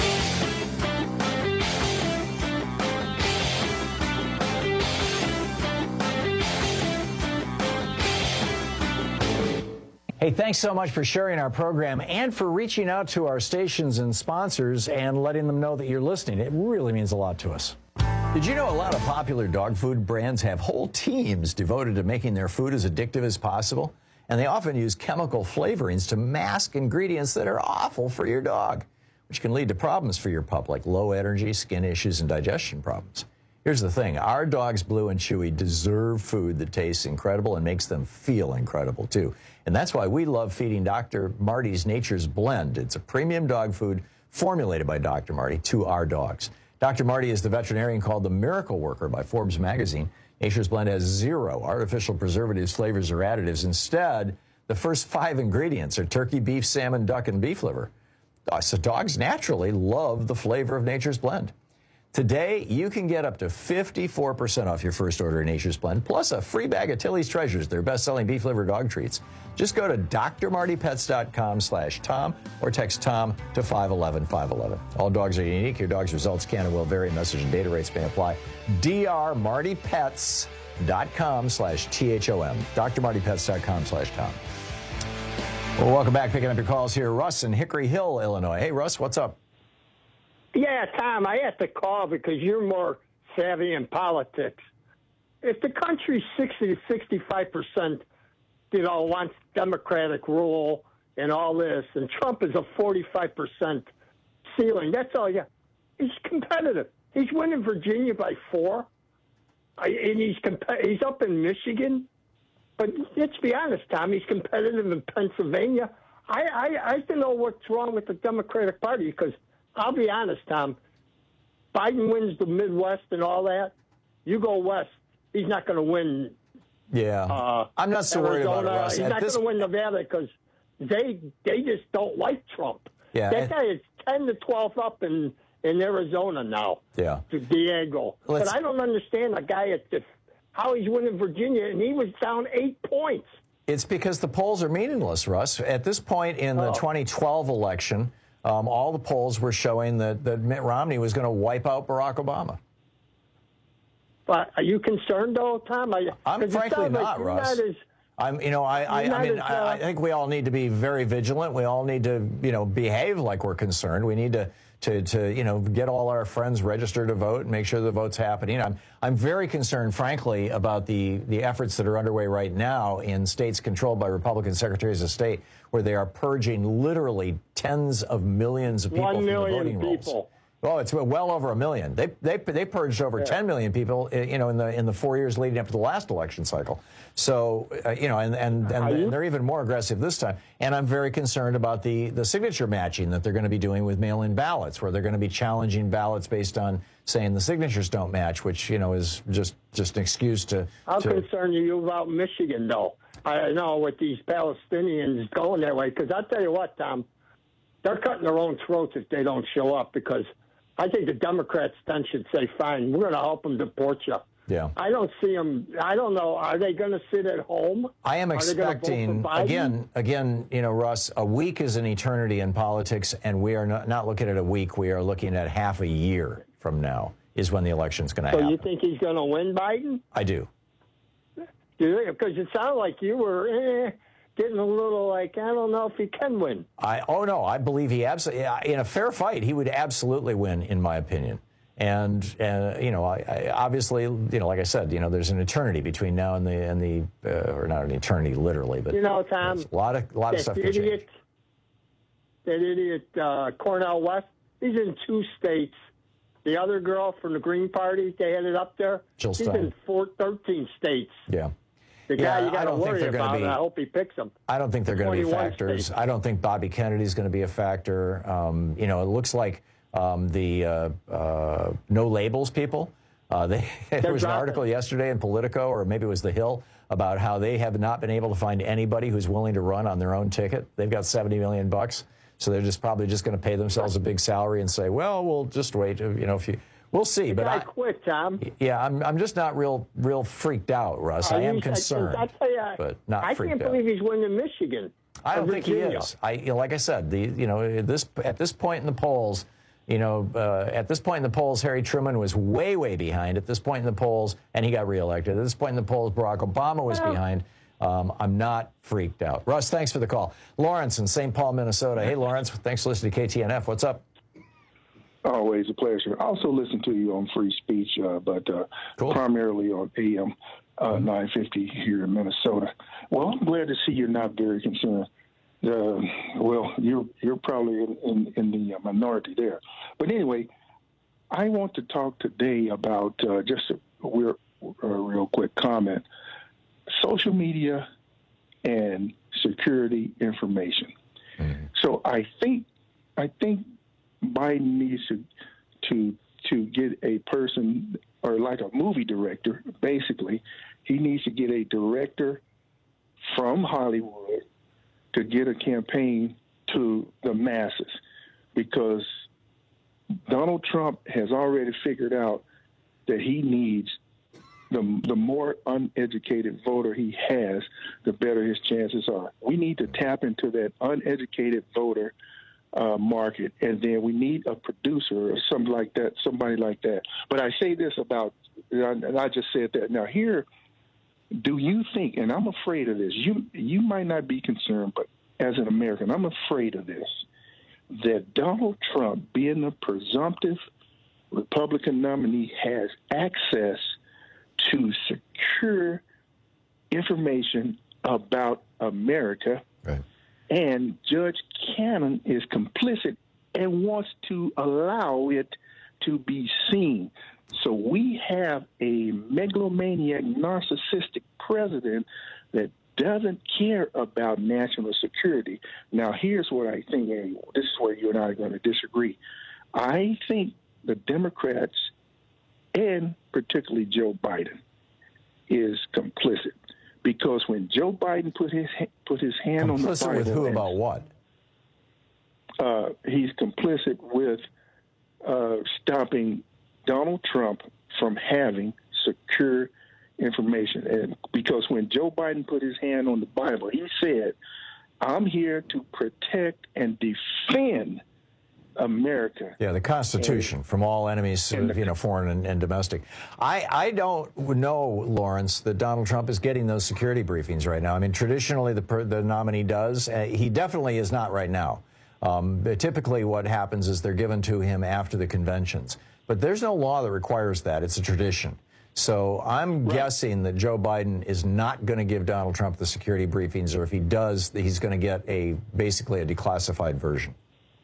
Hey, thanks so much for sharing our program and for reaching out to our stations and sponsors and letting them know that you're listening. It really means a lot to us. Did you know a lot of popular dog food brands have whole teams devoted to making their food as addictive as possible? And they often use chemical flavorings to mask ingredients that are awful for your dog, which can lead to problems for your pup like low energy, skin issues, and digestion problems. Here's the thing. Our dogs, Blue and Chewy, deserve food that tastes incredible and makes them feel incredible, too. And that's why we love feeding Doctor Marty's Nature's Blend. It's a premium dog food formulated by Doctor Marty to our dogs. Doctor Marty is the veterinarian called the Miracle Worker by Forbes magazine. Nature's Blend has zero artificial preservatives, flavors, or additives. Instead, the first five ingredients are turkey, beef, salmon, duck, and beef liver. So dogs naturally love the flavor of Nature's Blend. Today, you can get up to fifty-four percent off your first order of Nature's Blend, plus a free bag of Tilly's Treasures, their best-selling beef liver dog treats. Just go to d r marty pets dot com slash Tom or text Tom to five one one five one one. All dogs are unique. Your dog's results can and will vary. Message and data rates may apply. d r marty pets dot com slash T H O M. d r marty pets dot com slash Tom. Well, welcome back. Picking up your calls here. Russ in Hickory Hill, Illinois. Hey, Russ, what's up? Yeah, Tom, I have to call because you're more savvy in politics. If the country's sixty to sixty-five percent, you know, wants democratic rule and all this, and Trump is a forty-five percent ceiling, that's all. Yeah, he's competitive. He's winning Virginia by four, I, and he's comp- he's up in Michigan. But let's be honest, Tom, he's competitive in Pennsylvania. I I, I don't know what's wrong with the Democratic Party because I'll be honest, Tom, Biden wins the Midwest and all that. You go west, he's not going to win. Yeah, uh, I'm not so Arizona. worried about it, Russ. He's At not this... going to win Nevada because they they just don't like Trump. Yeah, that and... guy is ten to twelve up in, in Arizona now. Yeah, to Diego. Let's... But I don't understand a guy at the, how he's winning Virginia, and he was down eight points. It's because the polls are meaningless, Russ. At this point in the oh. twenty twelve election, um, all the polls were showing that, that Mitt Romney was going to wipe out Barack Obama. But are you concerned, though, Tom? I, I'm frankly not, like Russ. Not as, I'm, you know, I, I, I mean, as, uh, I, I think we all need to be very vigilant. We all need to, you know, behave like we're concerned. We need to, to, to, you know, get all our friends registered to vote and make sure the vote's happening. I'm, I'm very concerned, frankly, about the, the efforts that are underway right now in states controlled by Republican secretaries of state, where they are purging literally tens of millions of people One from the million voting rolls. people. Oh, it's well over a million. They they they purged over yeah. ten million people, you know, in the in the four years leading up to the last election cycle. So, uh, you know, and and, and, and they're even more aggressive this time. And I'm very concerned about the the signature matching that they're going to be doing with mail-in ballots, where they're going to be challenging ballots based on saying the signatures don't match, which, you know, is just just an excuse to. How to, concerned are you about Michigan, though? I know with these Palestinians going that way, because I'll tell you what, Tom, they're cutting their own throats if they don't show up, because I think the Democrats then should say, fine, we're going to help them deport you. Yeah. I don't see them. I don't know. Are they going to sit at home? I am expecting, again, again, you know, Russ, a week is an eternity in politics, and we are not, not looking at a week. We are looking at half a year from now is when the election's going to so happen. So you think he's going to win Biden? I do. Do you? Because it sounded like you were eh, getting a little like, I don't know if he can win. I Oh, no, I believe he absolutely, in a fair fight, he would absolutely win, in my opinion. And, uh, you know, I, I obviously, you know, like I said, you know, there's an eternity between now and the, and the uh, or not an eternity literally, but you know, Tom, a lot of, a lot of stuff can idiot, change. That idiot uh, Cornel West, he's in two states. The other girl from the Green Party, they had it up there. Jill She's Stein. in four, thirteen states. Yeah. The guy yeah, you got to worry about, be, and I hope he picks him. I don't think they're going to be factors. States. I don't think Bobby Kennedy's going to be a factor. Um, you know, it looks like um, the uh, uh, no labels people. Uh, they, there was an article yesterday in Politico, or maybe it was The Hill, about how they have not been able to find anybody who's willing to run on their own ticket. They've got seventy million bucks, so they're just probably just going to pay themselves a big salary and say, well, we'll just wait. You know, if you. We'll see, the but guy I quit, Tom. Yeah, I'm. I'm just not real, real freaked out, Russ. Uh, I am concerned, I, I tell you, but not I freaked out. can't believe he's winning Michigan. I don't think Virginia. he is. I, you know, like I said, the you know this at this point in the polls, you know, uh, at this point in the polls, Harry Truman was way, way behind. At this point in the polls, and he got reelected. At this point in the polls, Barack Obama was well, behind. Um, I'm not freaked out. Russ, thanks for the call. Lawrence in Saint Paul, Minnesota. Hey, Lawrence, thanks for listening to K T N F. What's up? Always a pleasure. I also listen to you on free speech, uh, but uh, cool. primarily on A M uh, nine fifty here in Minnesota. Well, I'm glad to see you're not very concerned. Uh, well, you're you're probably in, in, in the minority there. But anyway, I want to talk today about uh, just a, a, a real quick comment. Social media and security information. Mm-hmm. So I think I think Biden needs to to to get a person, or like a movie director, basically, he needs to get a director from Hollywood to get a campaign to the masses, because Donald Trump has already figured out that he needs the the more uneducated voter he has, the better his chances are. We need to tap into that uneducated voter uh, market, and then we need a producer or something like that, somebody like that. But I say this about, and I just said that. Now here, do you think, and I'm afraid of this, you you might not be concerned, but as an American, I'm afraid of this, that Donald Trump, being a presumptive Republican nominee, has access to secure information about America, right. And Judge Cannon is complicit and wants to allow it to be seen. So we have a megalomaniac, narcissistic president that doesn't care about national security. Now, here's what I think, and this is where you and I are going to disagree. I think the Democrats, and particularly Joe Biden, is complicit, because when Joe Biden put his put his hand complicit on the Bible, with who about what? Uh, he's complicit with uh, stopping Donald Trump from having secure information, and because when Joe Biden put his hand on the Bible, he said, "I'm here to protect and defend America." Yeah, the Constitution, and, from all enemies, the, you know, foreign and, and domestic. I, I don't know, Lawrence, that Donald Trump is getting those security briefings right now. I mean, traditionally, the, the nominee does. Uh, he definitely is not right now. Um, typically, what happens is they're given to him after the conventions. But there's no law that requires that. It's a tradition. So I'm right. guessing that Joe Biden is not going to give Donald Trump the security briefings, or if he does, he's going to get a basically a declassified version.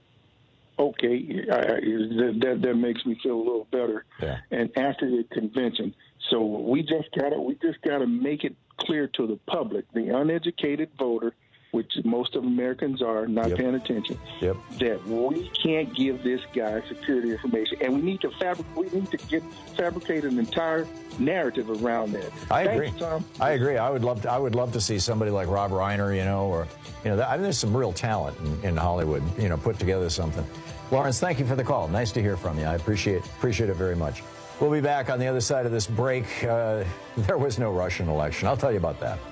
Okay, I, that that makes me feel a little better. Yeah. And after the convention, so we just gotta we just gotta make it clear to the public, the uneducated voter, which most of Americans are not yep. paying attention, yep. that we can't give this guy security information, and we need to fabric we need to get fabricate an entire narrative around that. I Thanks, agree. Tom. I agree. I would love to, I would love to see somebody like Rob Reiner, you know, or you know, that, I mean, there's some real talent in, in Hollywood, you know, put together something. Lawrence, thank you for the call. Nice to hear from you. I appreciate appreciate it very much. We'll be back on the other side of this break. Uh, there was no Russian election. I'll tell you about that.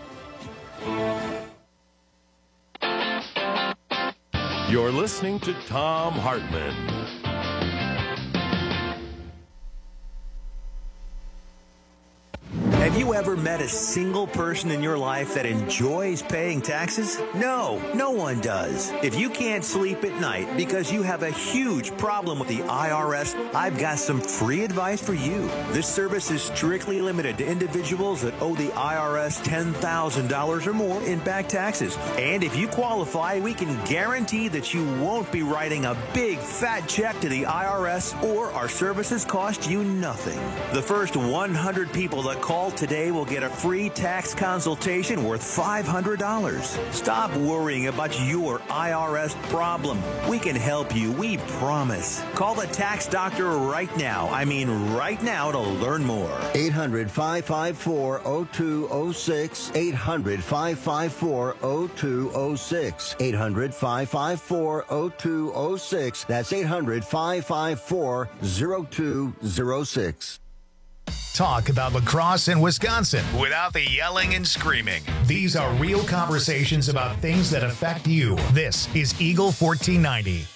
You're listening to Thom Hartmann. Have you ever met a single person in your life that enjoys paying taxes? No, no one does. If you can't sleep at night because you have a huge problem with the I R S, I've got some free advice for you. This service is strictly limited to individuals that owe the I R S ten thousand dollars or more in back taxes. And if you qualify, we can guarantee that you won't be writing a big fat check to the I R S, or our services cost you nothing. The first one hundred people that call today will get a free tax consultation worth five hundred dollars. Stop worrying about your I R S problem. We can help you, we promise. Call the tax doctor right now. I mean right now to learn more. eight hundred, five five four, oh two oh six. eight hundred, five five four, oh two oh six. eight hundred, five five four, oh two oh six. That's eight hundred, five five four, oh two oh six. Talk about lacrosse in Wisconsin without the yelling and screaming. These are real conversations about things that affect you. This is Eagle fourteen ninety.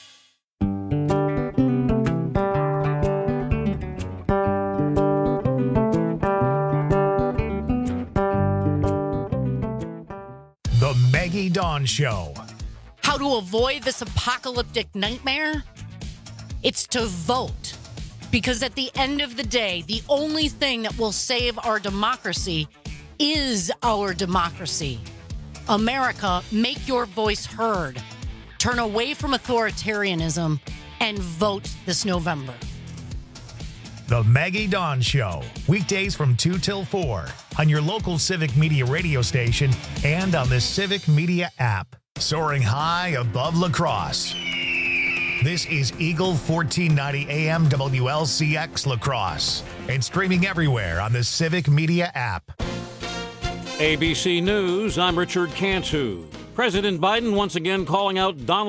Maggie Dawn Show. How to avoid this apocalyptic nightmare? It's to vote. Because at the end of the day, the only thing that will save our democracy is our democracy. America, make your voice heard. Turn away from authoritarianism and vote this November. The Maggie Dawn Show, weekdays from two till four on your local Civic Media radio station and on the Civic Media app. Soaring high above La Crosse. This is Eagle fourteen ninety A M W L C X La Crosse and streaming everywhere on the Civic Media app. A B C News, I'm Richard Cantu. President Biden once again calling out Donald